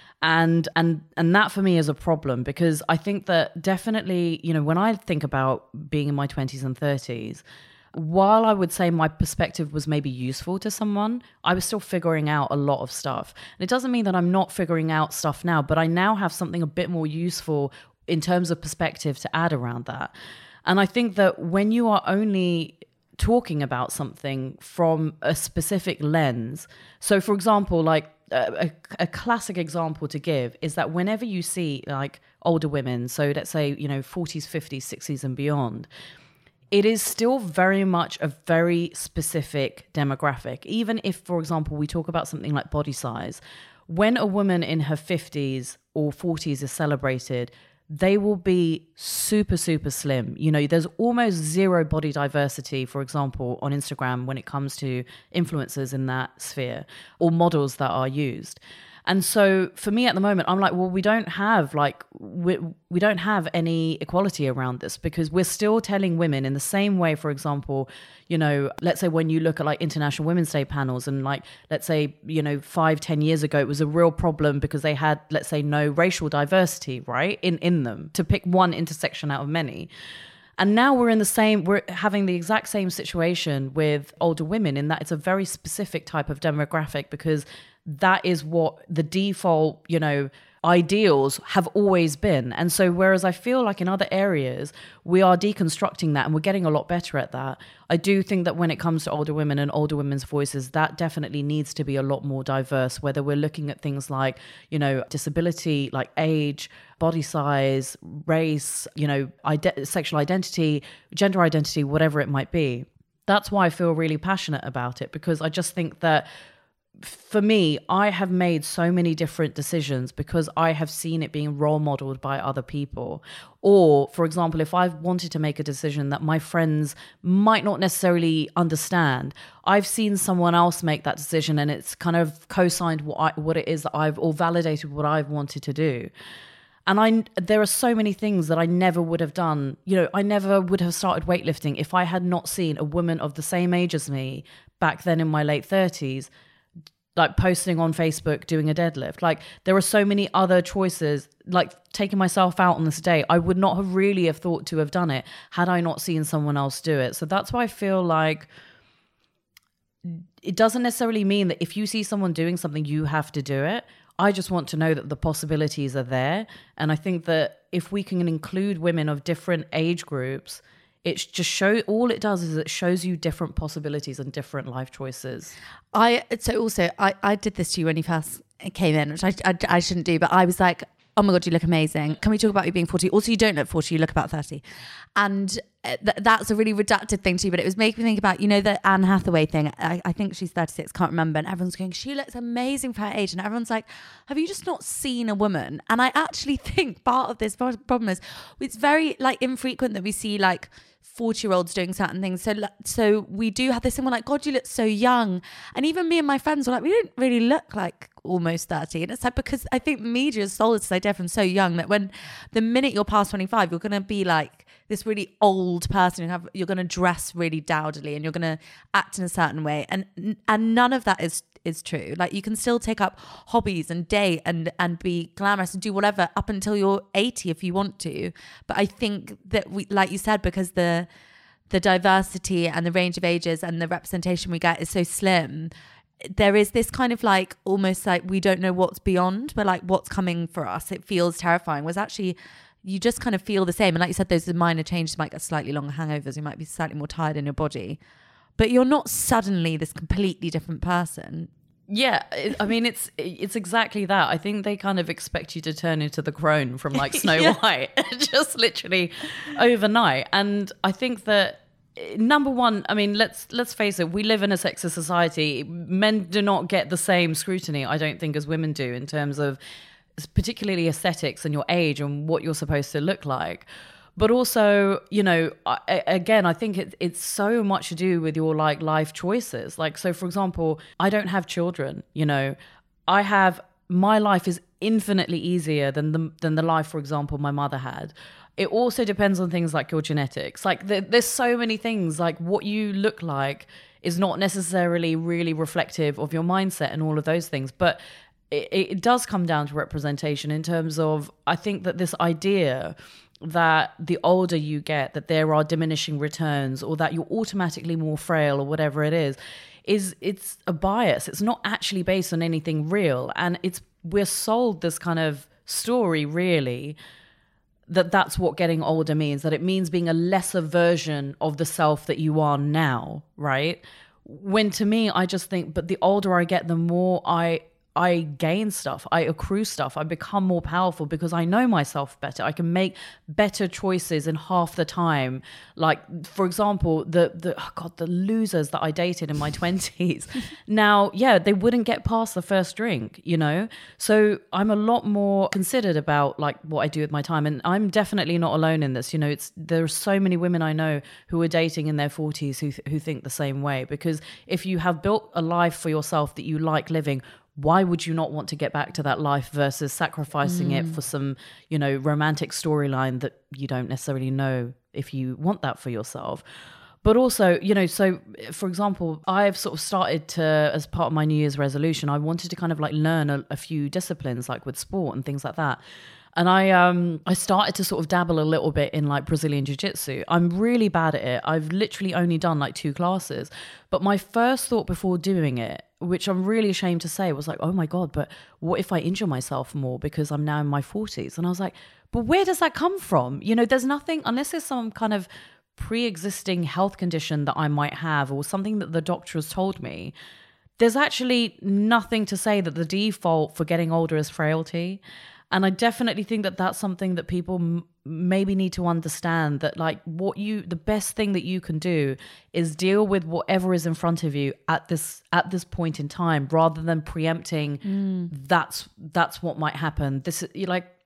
Speaker 3: And and and that for me is a problem because I think that definitely, you know, when I think about being in my twenties and thirties, while I would say my perspective was maybe useful to someone, I was still figuring out a lot of stuff. And it doesn't mean that I'm not figuring out stuff now, but I now have something a bit more useful in terms of perspective to add around that. And I think that when you are only talking about something from a specific lens, so for example, like a, a classic example to give is that whenever you see like older women, so let's say, you know, forties, fifties, sixties and beyond, it is still very much a very specific demographic. Even if, for example, we talk about something like body size, when a woman in her fifties or forties is celebrated, they will be super, super slim. You know, there's almost zero body diversity, for example, on Instagram when it comes to influencers in that sphere or models that are used. And so for me at the moment, I'm like, well, we don't have like, we, we don't have any equality around this because we're still telling women in the same way, for example, you know, let's say when you look at like International Women's Day panels and like, let's say, you know, five, ten years ago, it was a real problem because they had, let's say, no racial diversity, right, in, in them, to pick one intersection out of many. And now we're in the same, we're having the exact same situation with older women in that it's a very specific type of demographic because that is what the default, you know, ideals have always been. And so whereas I feel like in other areas, we are deconstructing that and we're getting a lot better at that, I do think that when it comes to older women and older women's voices, that definitely needs to be a lot more diverse, whether we're looking at things like, you know, disability, like age, body size, race, you know, ide- sexual identity, gender identity, whatever it might be. That's why I feel really passionate about it, because I just think that for me, I have made so many different decisions because I have seen it being role modeled by other people. Or, for example, if I've wanted to make a decision that my friends might not necessarily understand, I've seen someone else make that decision and it's kind of co-signed what I, what it is that I've, or validated what I've wanted to do. And I, there are so many things that I never would have done. You know, I never would have started weightlifting if I had not seen a woman of the same age as me back then in my late thirties, like posting on Facebook, doing a deadlift. Like there are so many other choices, like taking myself out on this day. I would not have really have thought to have done it had I not seen someone else do it. So that's why I feel like it doesn't necessarily mean that if you see someone doing something, you have to do it. I just want to know that the possibilities are there. And I think that if we can include women of different age groups, it's just show, all it does is it shows you different possibilities and different life choices.
Speaker 2: I so also I, I did this to you when you first came in, which I, I I shouldn't do, but I was like, oh my God, you look amazing. Can we talk about you being forty? Also, you don't look forty, you look about thirty. And th- that's a really reductive thing to you, but it was making me think about, you know, the Anne Hathaway thing. I, I think she's thirty-six, can't remember. And everyone's going, she looks amazing for her age. And everyone's like, have you just not seen a woman? And I actually think part of this problem is it's very like infrequent that we see like forty-year-olds doing certain things. So so we do have this thing, we're like, God, you look so young. And even me and my friends were like, we don't really look like almost thirty. And it's like, because I think media has sold this idea from so young that when the minute you're past twenty-five, you're going to be like this really old person. You have, you're going to dress really dowdily and you're going to act in a certain way. And and none of that is is true. Like you can still take up hobbies and date and and be glamorous and do whatever up until you're eighty if you want to. But I think that we, like you said, because the the diversity and the range of ages and the representation we get is so slim, there is this kind of like almost like we don't know what's beyond, but like what's coming for us. It feels terrifying. Was actually you just kind of feel the same. And like you said, those minor changes. You might get slightly longer hangovers. You might be slightly more tired in your body, but you're not suddenly this completely different person.
Speaker 3: Yeah, it, I mean, it's it's exactly that. I think they kind of expect you to turn into the crone from like Snow yeah. White, just literally overnight. And I think that number one, I mean, let's let's face it, we live in a sexist society. Men do not get the same scrutiny, I don't think, as women do in terms of particularly aesthetics and your age and what you're supposed to look like. But also, you know, I, again, I think it, it's so much to do with your like life choices. Like, so for example, I don't have children, you know, I have, my life is infinitely easier than the, than the life, for example, my mother had. It also depends on things like your genetics. Like there, there's so many things, like what you look like is not necessarily really reflective of your mindset and all of those things. But it, it does come down to representation in terms of, I think that this idea that the older you get, that there are diminishing returns or that you're automatically more frail or whatever it is, is it's a bias. It's not actually based on anything real. And it's, we're sold this kind of story really that that's what getting older means, that it means being a lesser version of the self that you are now, right? When to me, I just think, but the older I get, the more I I gain stuff, I accrue stuff, I become more powerful because I know myself better. I can make better choices in half the time. Like, for example, the, the oh God, the losers that I dated in my twenties. Now, yeah, they wouldn't get past the first drink, you know? So I'm a lot more considered about like what I do with my time. And I'm definitely not alone in this. You know, it's there are so many women I know who are dating in their forties who, who think the same way. Because if you have built a life for yourself that you like living, why would you not want to get back to that life versus sacrificing mm. it for some, you know, romantic storyline that you don't necessarily know if you want that for yourself? But also, you know, so for example, I've sort of started to, as part of my New Year's resolution, I wanted to kind of like learn a, a few disciplines like with sport and things like that. And I um I started to sort of dabble a little bit in like Brazilian Jiu-Jitsu. I'm really bad at it. I've literally only done like two classes. But my first thought before doing it, which I'm really ashamed to say, was like, oh my God, but what if I injure myself more because I'm now in my forties? And I was like, but where does that come from? You know, there's nothing, unless there's some kind of pre-existing health condition that I might have or something that the doctor has told me, there's actually nothing to say that the default for getting older is frailty. And I definitely think that that's something that people m- maybe need to understand, that like what you, the best thing that you can do is deal with whatever is in front of you at this, at this point in time, rather than preempting mm. that's, that's what might happen. This is you're like,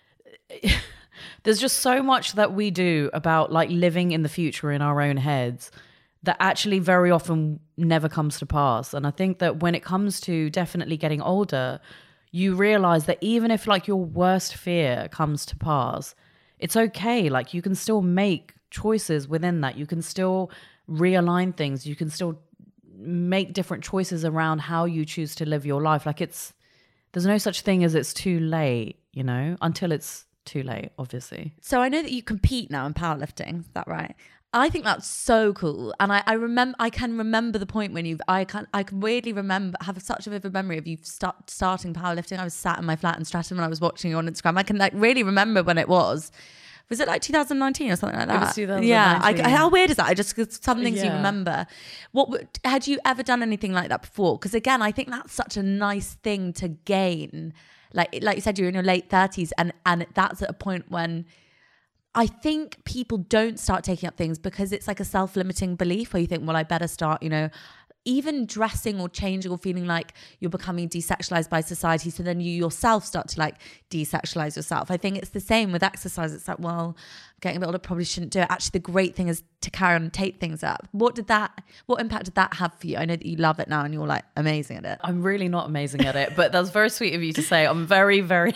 Speaker 3: there's just so much that we do about like living in the future in our own heads that actually very often never comes to pass. And I think that when it comes to definitely getting older, you realize that even if like your worst fear comes to pass, it's okay. Like you can still make choices within that. You can still realign things. You can still make different choices around how you choose to live your life. Like it's, there's no such thing as it's too late, you know, until it's too late, obviously.
Speaker 2: So I know that you compete now in powerlifting. Is that right? I think that's so cool. And I, I remember, I can remember the point when you've, I can, I can weirdly remember, have such a vivid memory of you start, starting powerlifting. I was sat in my flat in Stratton when I was watching you on Instagram. I can like really remember when it was. Was it like two thousand nineteen or something like that?
Speaker 3: It was two thousand nineteen.
Speaker 2: Yeah. I, how weird is that? I just, some things
Speaker 3: yeah.
Speaker 2: you remember. What, had you ever done anything like that before? Because again, I think that's such a nice thing to gain. Like, like you said, you're in your late thirties and, and that's at a point when I think people don't start taking up things because it's like a self-limiting belief where you think, well, I better start, you know, even dressing or changing or feeling like you're becoming desexualized by society. So then you yourself start to like desexualize yourself. I think it's the same with exercise. It's like, well, I'm getting a bit older, probably shouldn't do it. Actually, the great thing is to carry on and take things up. What did that, what impact did that have for you? I know that you love it now and you're like amazing at it.
Speaker 3: I'm really not amazing at it, but that's very sweet of you to say. I'm very, very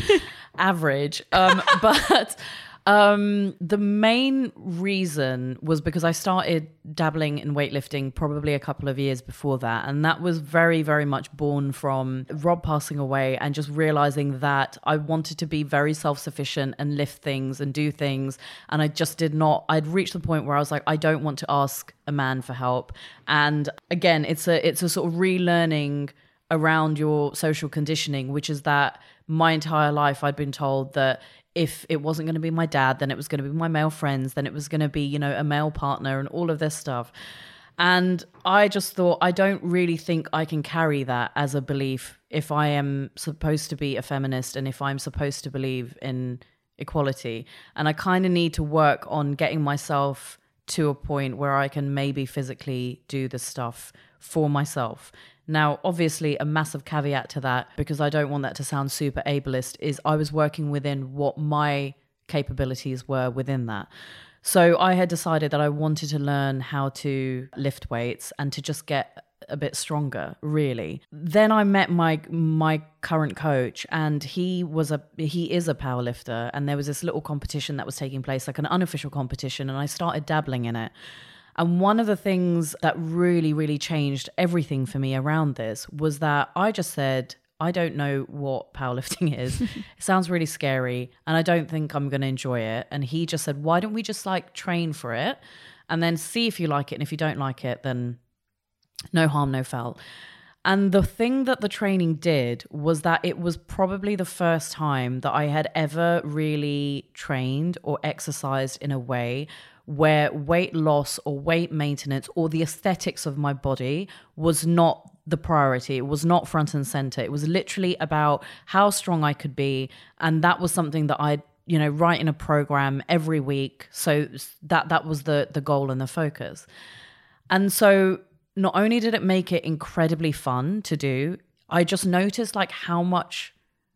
Speaker 3: average. Um, but Um, the main reason was because I started dabbling in weightlifting probably a couple of years before that. And that was very, very much born from Rob passing away and just realizing that I wanted to be very self-sufficient and lift things and do things. And I just did not, I'd reached the point where I was like, I don't want to ask a man for help. And again, it's a, it's a sort of relearning around your social conditioning, which is that my entire life I'd been told that if it wasn't going to be my dad, then it was going to be my male friends, then it was going to be, you know, a male partner and all of this stuff. And I just thought, I don't really think I can carry that as a belief if I am supposed to be a feminist and if I'm supposed to believe in equality. And I kind of need to work on getting myself to a point where I can maybe physically do this stuff for myself. Now, obviously, a massive caveat to that, because I don't want that to sound super ableist, is I was working within what my capabilities were within that. So I had decided that I wanted to learn how to lift weights and to just get a bit stronger, really. Then I met my my current coach, and he was a he is a powerlifter, and there was this little competition that was taking place, like an unofficial competition, and I started dabbling in it. And one of the things that really, really changed everything for me around this was that I just said, I don't know what powerlifting is. It sounds really scary and I don't think I'm going to enjoy it. And he just said, why don't we just like train for it and then see if you like it. And if you don't like it, then no harm, no foul. And the thing that the training did was that it was probably the first time that I had ever really trained or exercised in a way where weight loss or weight maintenance or the aesthetics of my body was not the priority. It was not front and center. It was literally about how strong I could be. And that was something that I'd, you know, write in a program every week. So that that was the the goal and the focus. And so not only did it make it incredibly fun to do, I just noticed like how much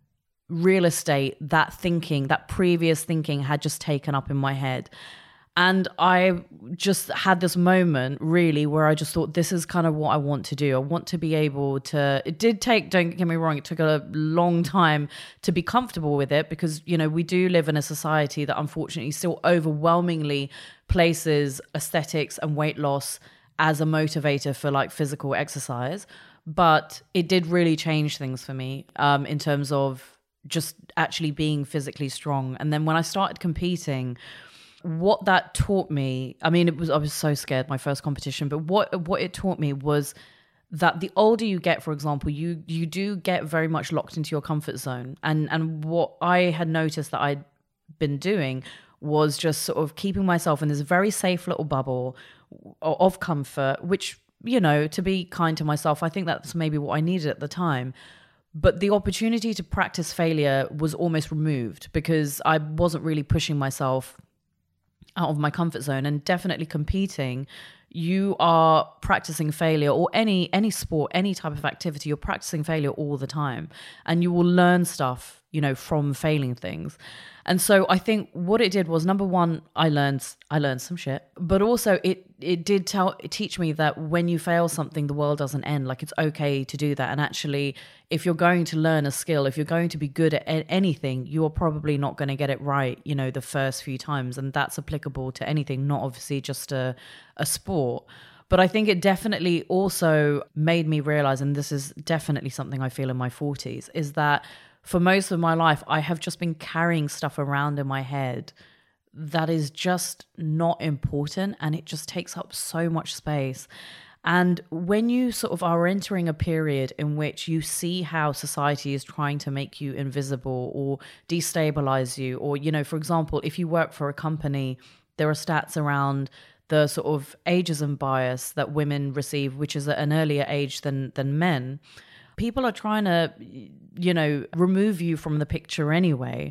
Speaker 3: real estate that thinking, that previous thinking had just taken up in my head. And I just had this moment really where I just thought, this is kind of what I want to do. I want to be able to, it did take, don't get me wrong, it took a long time to be comfortable with it because, you know, we do live in a society that unfortunately still overwhelmingly places aesthetics and weight loss as a motivator for like physical exercise. But it did really change things for me um, in terms of just actually being physically strong. And then when I started competing, what that taught me, I mean, it was I was so scared my first competition, but what what it taught me was that the older you get, for example, you you do get very much locked into your comfort zone. And and what I had noticed that I'd been doing was just sort of keeping myself in this very safe little bubble of comfort, which, you know, to be kind to myself, I think that's maybe what I needed at the time. But the opportunity to practice failure was almost removed because I wasn't really pushing myself out of my comfort zone. And definitely competing, you are practicing failure, or any any sport, any type of activity, you're practicing failure all the time, and you will learn stuff, you know, from failing things. And so I think what it did was, number one, I learned I learned some shit, but also it it did tell teach me that when you fail something, the world doesn't end. Like, it's okay to do that. And actually, if you're going to learn a skill, if you're going to be good at anything, you're probably not going to get it right, you know, the first few times. And that's applicable to anything, not obviously just a a sport. But I think it definitely also made me realize, and this is definitely something I feel in my forties, is that for most of my life, I have just been carrying stuff around in my head that is just not important, and it just takes up so much space. And when you sort of are entering a period in which you see how society is trying to make you invisible or destabilize you, or, you know, for example, if you work for a company, there are stats around the sort of ageism bias that women receive, which is at an earlier age than than men. People are trying to, you know, remove you from the picture anyway.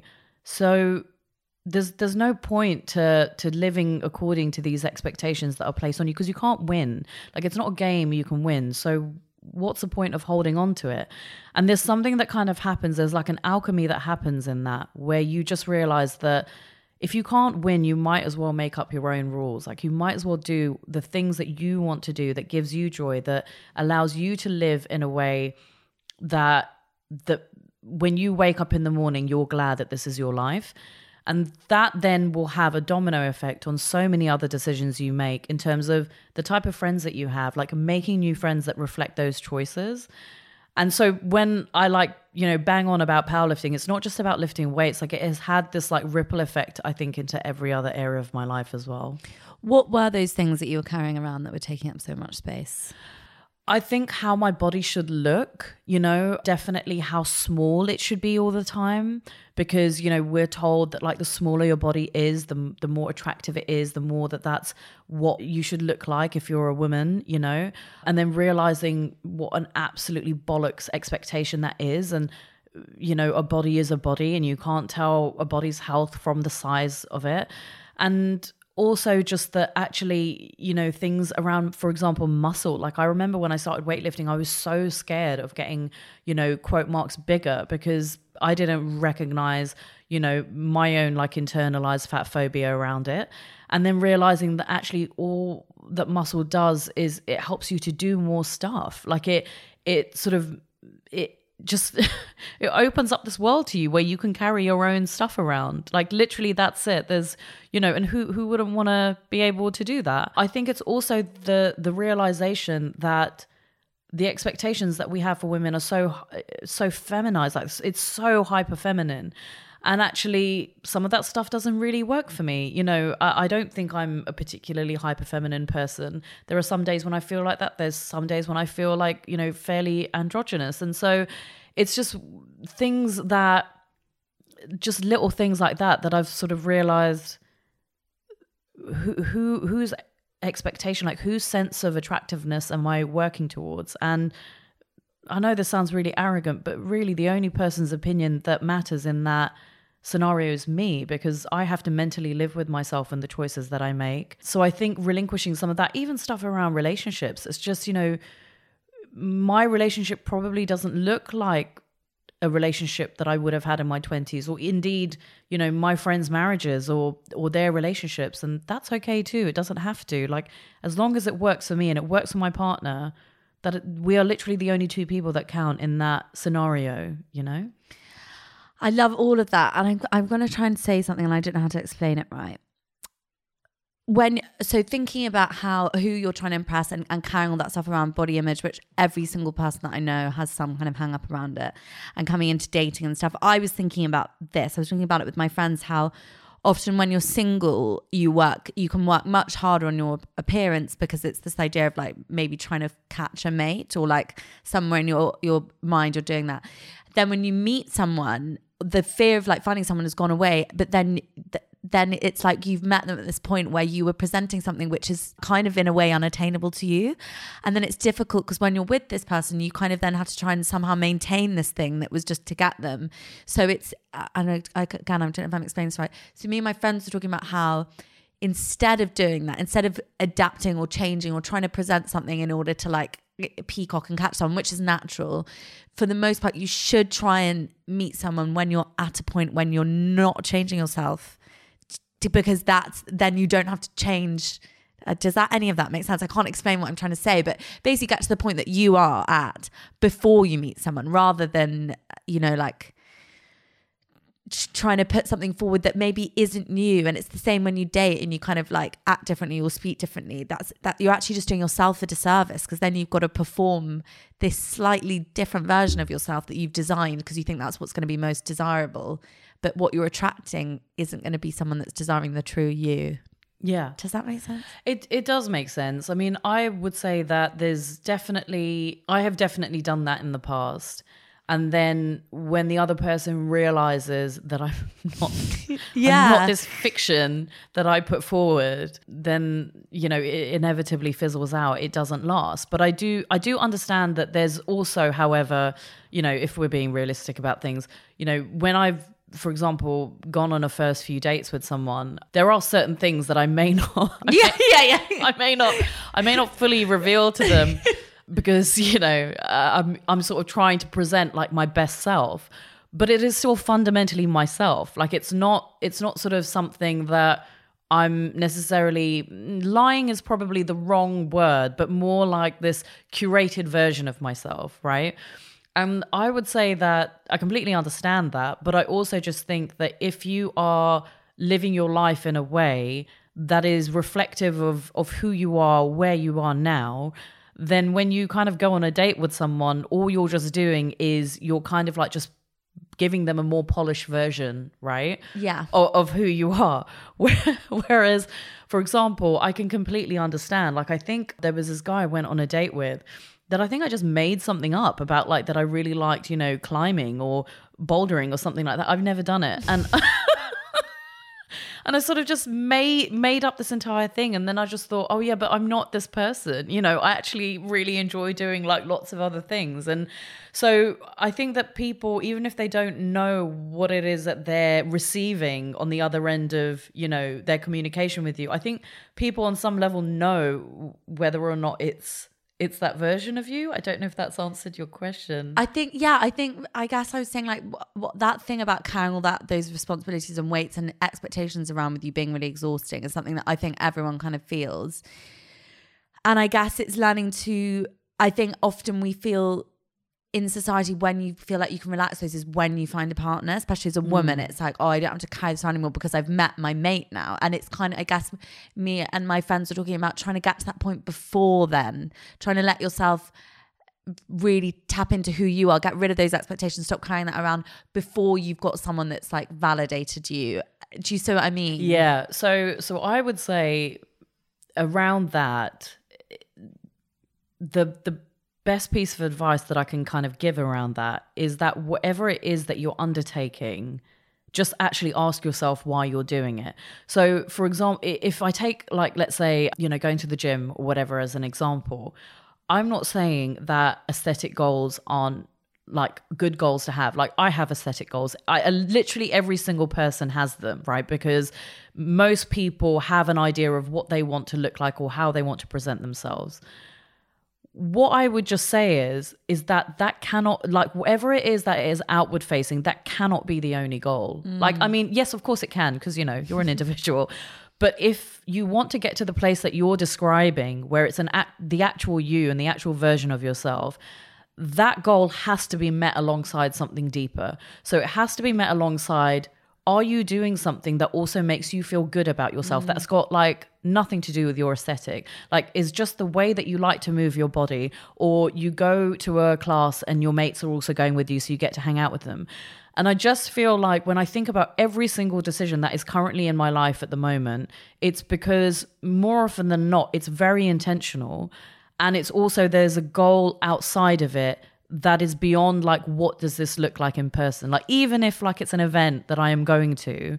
Speaker 3: So there's there's no point to to living according to these expectations that are placed on you, because you can't win. Like, it's not a game you can win. So what's the point of holding on to it? And there's something that kind of happens. There's like an alchemy that happens in that, where you just realize that if you can't win, you might as well make up your own rules. Like, you might as well do the things that you want to do, that gives you joy, that allows you to live in a way that that when you wake up in the morning, you're glad that this is your life. And that then will have a domino effect on so many other decisions you make in terms of the type of friends that you have, like making new friends that reflect those choices. And so when I like, you know, bang on about powerlifting, it's not just about lifting weights. Like, it has had this like ripple effect, I think, into every other area of my life as well.
Speaker 2: What were those things that you were carrying around that were taking up so much space?
Speaker 3: I think how my body should look, you know, definitely how small it should be all the time, because, you know, we're told that like the smaller your body is, the the more attractive it is, the more that that's what you should look like if you're a woman, you know, and then realizing what an absolutely bollocks expectation that is. And, you know, a body is a body and you can't tell a body's health from the size of it. And also just that actually, you know, things around, for example, muscle. Like I remember when I started weightlifting, I was so scared of getting, you know, quote marks bigger, because I didn't recognize, you know, my own like internalized fat phobia around it. And then realizing that actually all that muscle does is it helps you to do more stuff. Like it, it sort of, it, just it opens up this world to you where you can carry your own stuff around. Like literally that's it. There's, you know, and who who wouldn't want to be able to do that? I think it's also the the realization that the expectations that we have for women are so so feminized. Like it's so hyper feminine. And actually, some of that stuff doesn't really work for me. You know, I, I don't think I'm a particularly hyper feminine person. There are some days when I feel like that. There's some days when I feel like, you know, fairly androgynous. And so it's just things that, just little things like that, that I've sort of realized who, who whose expectation, like whose sense of attractiveness am I working towards? And I know this sounds really arrogant, but really the only person's opinion that matters in that scenario is me, because I have to mentally live with myself and the choices that I make. So I think relinquishing some of that, even stuff around relationships, it's just, you know, my relationship probably doesn't look like a relationship that I would have had in my twenties, or indeed, you know, my friends' marriages or or their relationships. And that's okay too. It doesn't have to. Like, as long as it works for me and it works for my partner, that it, we are literally the only two people that count in that scenario, you know?
Speaker 2: I love all of that. And I'm, I'm going to try and say something and I don't know how to explain it right. When, so thinking about how, who you're trying to impress and, and carrying all that stuff around body image, which every single person that I know has some kind of hang up around it, and coming into dating and stuff. I was thinking about this. I was thinking about it with my friends, how often when you're single, you work, you can work much harder on your appearance, because it's this idea of like maybe trying to catch a mate, or like somewhere in your, your mind you're doing that. Then when you meet someone, the fear of like finding someone has gone away, but then th- then it's like you've met them at this point where you were presenting something which is kind of in a way unattainable to you. And then it's difficult because when you're with this person, you kind of then have to try and somehow maintain this thing that was just to get them. So it's, I know, I, again, I don't know if I'm explaining this right. So me and my friends were talking about how instead of doing that, instead of adapting or changing or trying to present something in order to like peacock and catch someone, which is natural, for the most part, you should try and meet someone when you're at a point when you're not changing yourself, to, because that's, then you don't have to change. Uh, does that, any of that make sense? I can't explain what I'm trying to say, but basically get to the point that you are at before you meet someone, rather than, you know, like trying to put something forward that maybe isn't you. And it's the same when you date and you kind of like act differently or speak differently. That's that you're actually just doing yourself a disservice, because then you've got to perform this slightly different version of yourself that you've designed because you think that's what's going to be most desirable. But what you're attracting isn't going to be someone that's desiring the true you.
Speaker 3: Yeah.
Speaker 2: Does that make sense?
Speaker 3: It it does make sense. I mean, I would say that there's definitely, I have definitely done that in the past. And then when the other person realizes that I'm not,
Speaker 2: yeah.
Speaker 3: I'm not this fiction that I put forward, then, you know, it inevitably fizzles out. It doesn't last. But I do, I do understand that there's also, however, you know, if we're being realistic about things, you know, when I've, for example, gone on a first few dates with someone, there are certain things that I may not, I
Speaker 2: yeah,
Speaker 3: may,
Speaker 2: yeah, yeah.
Speaker 3: I may not, I may not fully reveal to them. Because, you know, uh, I'm I'm sort of trying to present like my best self, but it is still fundamentally myself. Like it's not it's not sort of something that I'm necessarily, lying is probably the wrong word, but more like this curated version of myself, right? And I would say that I completely understand that, but I also just think that if you are living your life in a way that is reflective of of who you are, where you are now, then when you kind of go on a date with someone, all you're just doing is you're kind of like just giving them a more polished version, right?
Speaker 2: Yeah.
Speaker 3: Of, of who you are. Whereas, for example, I can completely understand. Like, I think there was this guy I went on a date with that I think I just made something up about like that I really liked, you know, climbing or bouldering or something like that. I've never done it. And and I sort of just made made up this entire thing. And then I just thought, oh yeah, but I'm not this person. You know, I actually really enjoy doing like lots of other things. And so I think that people, even if they don't know what it is that they're receiving on the other end of, you know, their communication with you, I think people on some level know whether or not it's it's that version of you. I don't know if that's answered your question.
Speaker 2: I think, yeah, I think, I guess I was saying like what, what that thing about carrying all that, those responsibilities and weights and expectations around with you being really exhausting is something that I think everyone kind of feels. And I guess it's learning to, I think often we feel in society when you feel like you can relax those is when you find a partner, especially as a woman. Mm. It's like, oh, I don't have to carry this on anymore because I've met my mate now. And it's kind of, I guess me and my friends were talking about trying to get to that point before then, trying to let yourself really tap into who you are, get rid of those expectations, stop carrying that around before you've got someone that's like validated you. Do you see what I mean?
Speaker 3: Yeah. So, so I would say around that, the, the, best piece of advice that I can kind of give around that is that whatever it is that you're undertaking, just actually ask yourself why you're doing it. So for example, if I take like, let's say, you know, going to the gym or whatever as an example, I'm not saying that aesthetic goals aren't like good goals to have. Like I have aesthetic goals. I literally every single person has them, right? Because most people have an idea of what they want to look like or how they want to present themselves. What I would just say is, is that that cannot, like whatever it is that is outward facing, that cannot be the only goal. Mm. Like, I mean, yes, of course it can, because, you know, you're an individual. But if you want to get to the place that you're describing, where it's an act, the actual you and the actual version of yourself, that goal has to be met alongside something deeper. So it has to be met alongside, are you doing something that also makes you feel good about yourself? Mm. That's got like nothing to do with your aesthetic. Like is just the way that you like to move your body, or you go to a class and your mates are also going with you, so you get to hang out with them. And I just feel like when I think about every single decision that is currently in my life at the moment, it's because more often than not, it's very intentional. And it's also, there's a goal outside of it that is beyond like, what does this look like in person? Like, even if like it's an event that I am going to,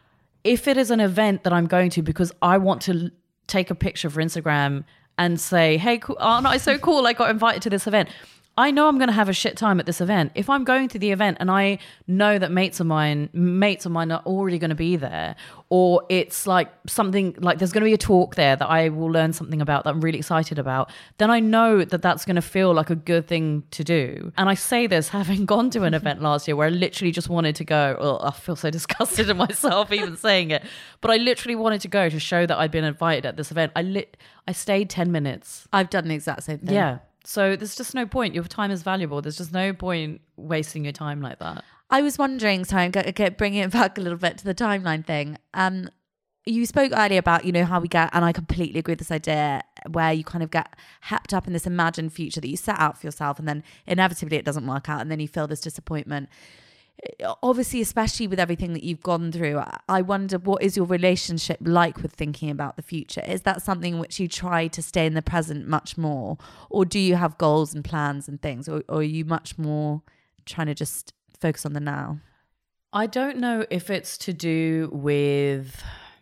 Speaker 3: if it is an event that I'm going to because I want to take a picture for Instagram and say, hey, cool, oh no, it's so cool, I got invited to this event. I know I'm going to have a shit time at this event. If I'm going to the event and I know that mates of mine, mates of mine are already going to be there, or it's like something like there's going to be a talk there that I will learn something about that I'm really excited about, then I know that that's going to feel like a good thing to do. And I say this having gone to an event last year where I literally just wanted to go. Oh, I feel so disgusted in myself even saying it, but I literally wanted to go to show that I'd been invited at this event. I lit, I stayed ten minutes.
Speaker 2: I've done the exact same thing.
Speaker 3: Yeah. So there's just no point. Your time is valuable. There's just no point wasting your time like that.
Speaker 2: I was wondering, sorry, I'm going to bring it back a little bit to the timeline thing. Um, you spoke earlier about, you know, how we get, and I completely agree with this idea, where you kind of get hepped up in this imagined future that you set out for yourself, and then inevitably it doesn't work out, and then you feel this disappointment. Obviously, especially with everything that you've gone through, I wonder, what is your relationship like with thinking about the future? Is that something which you try to stay in the present much more, or do you have goals and plans and things, or, or are you much more trying to just focus on the now?
Speaker 3: I don't know if it's to do with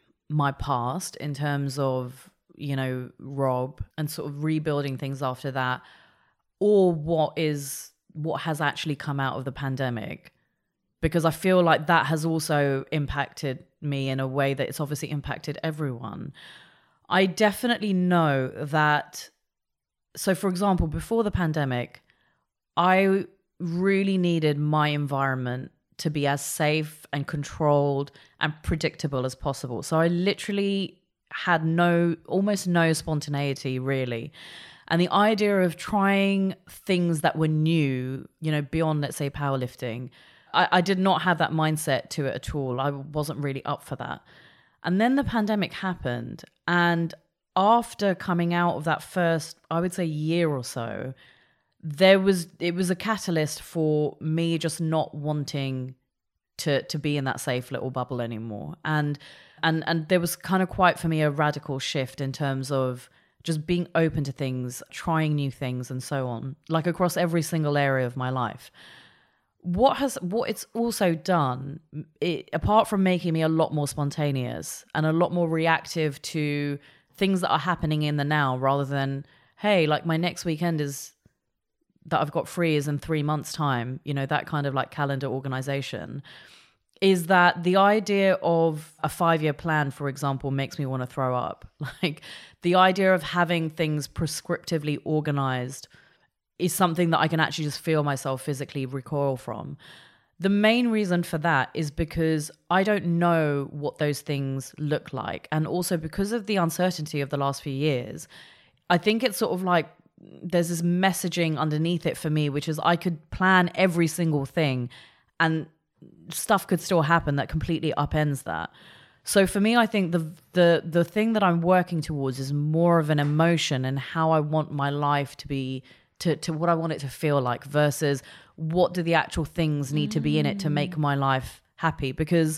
Speaker 3: my past in terms of, you know, Rob and sort of rebuilding things after that, or what is what has actually come out of the pandemic. Because I feel like that has also impacted me in a way that it's obviously impacted everyone. I definitely know that, so for example, before the pandemic, I really needed my environment to be as safe and controlled and predictable as possible. So I literally had no, almost no spontaneity really. And the idea of trying things that were new, you know, beyond, let's say, powerlifting, I, I did not have that mindset to it at all. I wasn't really up for that. And then the pandemic happened. And after coming out of that first, I would say, year or so, there was, it was a catalyst for me just not wanting to to be in that safe little bubble anymore. And and and there was kind of quite, for me, a radical shift in terms of just being open to things, trying new things and so on, like across every single area of my life. What has what it's also done, it, apart from making me a lot more spontaneous and a lot more reactive to things that are happening in the now, rather than, hey, like my next weekend is that I've got free is in three months' time, you know, that kind of like calendar organization, is that the idea of a five-year plan, for example, makes me want to throw up. Like the idea of having things prescriptively organized is something that I can actually just feel myself physically recoil from. The main reason for that is because I don't know what those things look like. And also because of the uncertainty of the last few years, I think it's sort of like there's this messaging underneath it for me, which is I could plan every single thing and stuff could still happen that completely upends that. So for me, I think the the the thing that I'm working towards is more of an emotion and how I want my life to be, to, to what I want it to feel like, versus what do the actual things need to be in it to make my life happy. Because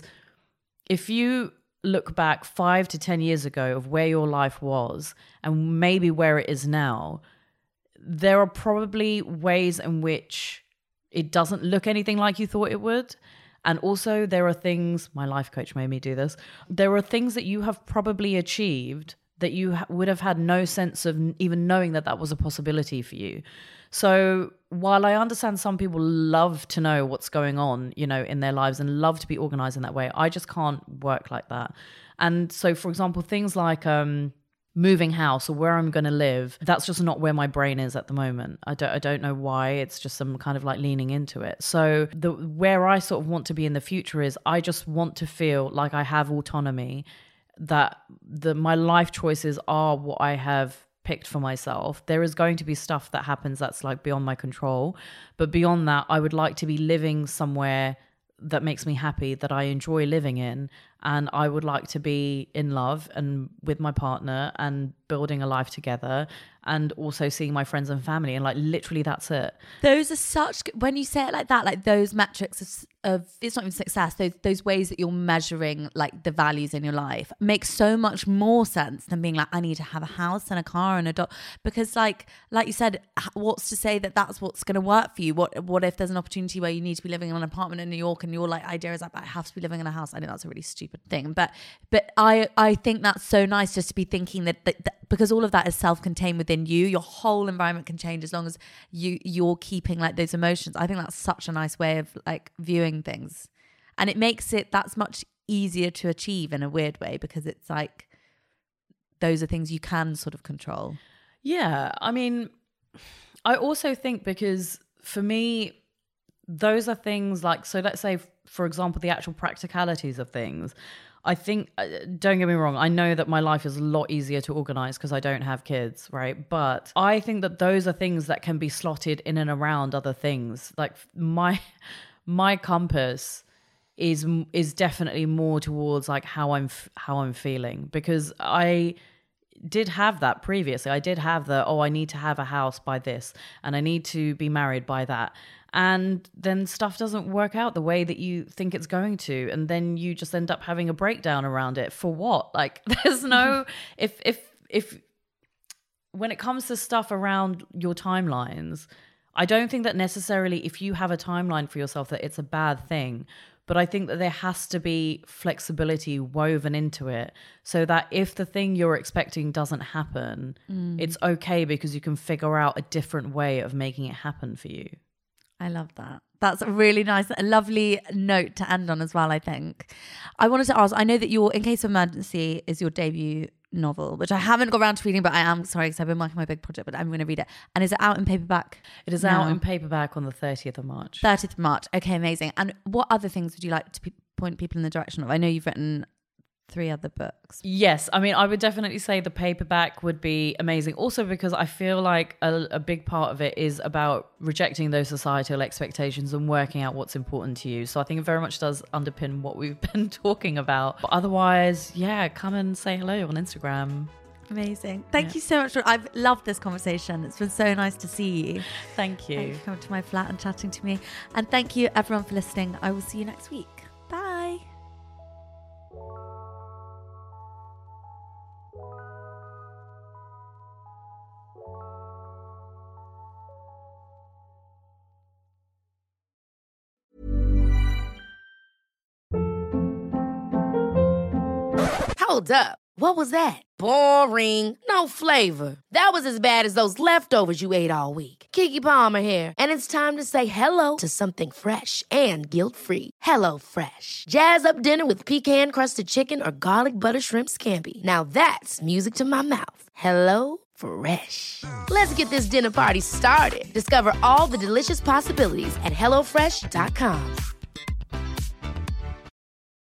Speaker 3: if you look back five to ten years ago of where your life was and maybe where it is now, there are probably ways in which it doesn't look anything like you thought it would. And also there are things, my life coach made me do this, there are things that you have probably achieved that you ha- would have had no sense of even knowing that that was a possibility for you. So while I understand some people love to know what's going on, you know, in their lives and love to be organized in that way, I just can't work like that. And so, for example, things like um, moving house or where I'm going to live, that's just not where my brain is at the moment. I don't, I don't know why. It's just some kind of like leaning into it. So the where I sort of want to be in the future is I just want to feel like I have autonomy, that the my life choices are what I have picked for myself. There is going to be stuff that happens that's like beyond my control, but beyond that, I would like to be living somewhere that makes me happy, that I enjoy living in, and I would like to be in love and with my partner and building a life together, and also seeing my friends and family, and like literally that's it.
Speaker 2: Those are such, when you say it like that, like those metrics of, of it's not even success, those those ways that you're measuring like the values in your life makes so much more sense than being like, I need to have a house and a car and a dog. Because like like you said, what's to say that that's what's going to work for you? What what if there's an opportunity where you need to be living in an apartment in New York and your like idea is like, I have to be living in a house? I know that's a really stupid thing, but but I I think that's so nice just to be thinking that, that, that because all of that is self-contained within you, your whole environment can change as long as you you're keeping like those emotions. I think that's such a nice way of like viewing things, and it makes it that's much easier to achieve in a weird way, because it's like those are things you can sort of control.
Speaker 3: Yeah, I mean, I also think because for me, those are things like, so let's say, for example, the actual practicalities of things. I think, don't get me wrong, I know that my life is a lot easier to organize because I don't have kids, right? But I think that those are things that can be slotted in and around other things. Like my my compass is is definitely more towards like how I'm how I'm feeling, because I did have that previously. I did have the, oh, I need to have a house by this and I need to be married by that. And then stuff doesn't work out the way that you think it's going to. And then you just end up having a breakdown around it. For what? Like there's no, if, if, if, when it comes to stuff around your timelines, I don't think that necessarily if you have a timeline for yourself that it's a bad thing. But I think that there has to be flexibility woven into it so that if the thing you're expecting doesn't happen, mm. it's okay because you can figure out a different way of making it happen for you.
Speaker 2: I love that. That's a really nice, a lovely note to end on as well, I think. I wanted to ask, I know that your In Case of Emergency is your debut novel, which I haven't got around to reading, but I am, sorry, because I've been working on my big project, but I'm going to read it. And is it out in paperback?
Speaker 3: It is now out in paperback on the thirtieth of March.
Speaker 2: thirtieth of March. Okay, amazing. And what other things would you like to pe- point people in the direction of? I know you've written three other books.
Speaker 3: Yes, I mean, I would definitely say the paperback would be amazing. Also because I feel like a, a big part of it is about rejecting those societal expectations and working out what's important to you. So I think it very much does underpin what we've been talking about. But otherwise, yeah, come and say hello on Instagram.
Speaker 2: Amazing. Thank yeah. you so much. For, I've loved this conversation. It's been so nice to see you.
Speaker 3: Thank you.
Speaker 2: Thank you for coming to my flat and chatting to me. And thank you everyone for listening. I will see you next week. Bye.
Speaker 5: Hold up. What was that? Boring. No flavor. That was as bad as those leftovers you ate all week. Keke Palmer here, and it's time to say hello to something fresh and guilt-free. Hello Fresh. Jazz up dinner with pecan-crusted chicken or garlic butter shrimp scampi. Now that's music to my mouth. Hello Fresh. Let's get this dinner party started. Discover all the delicious possibilities at hello fresh dot com.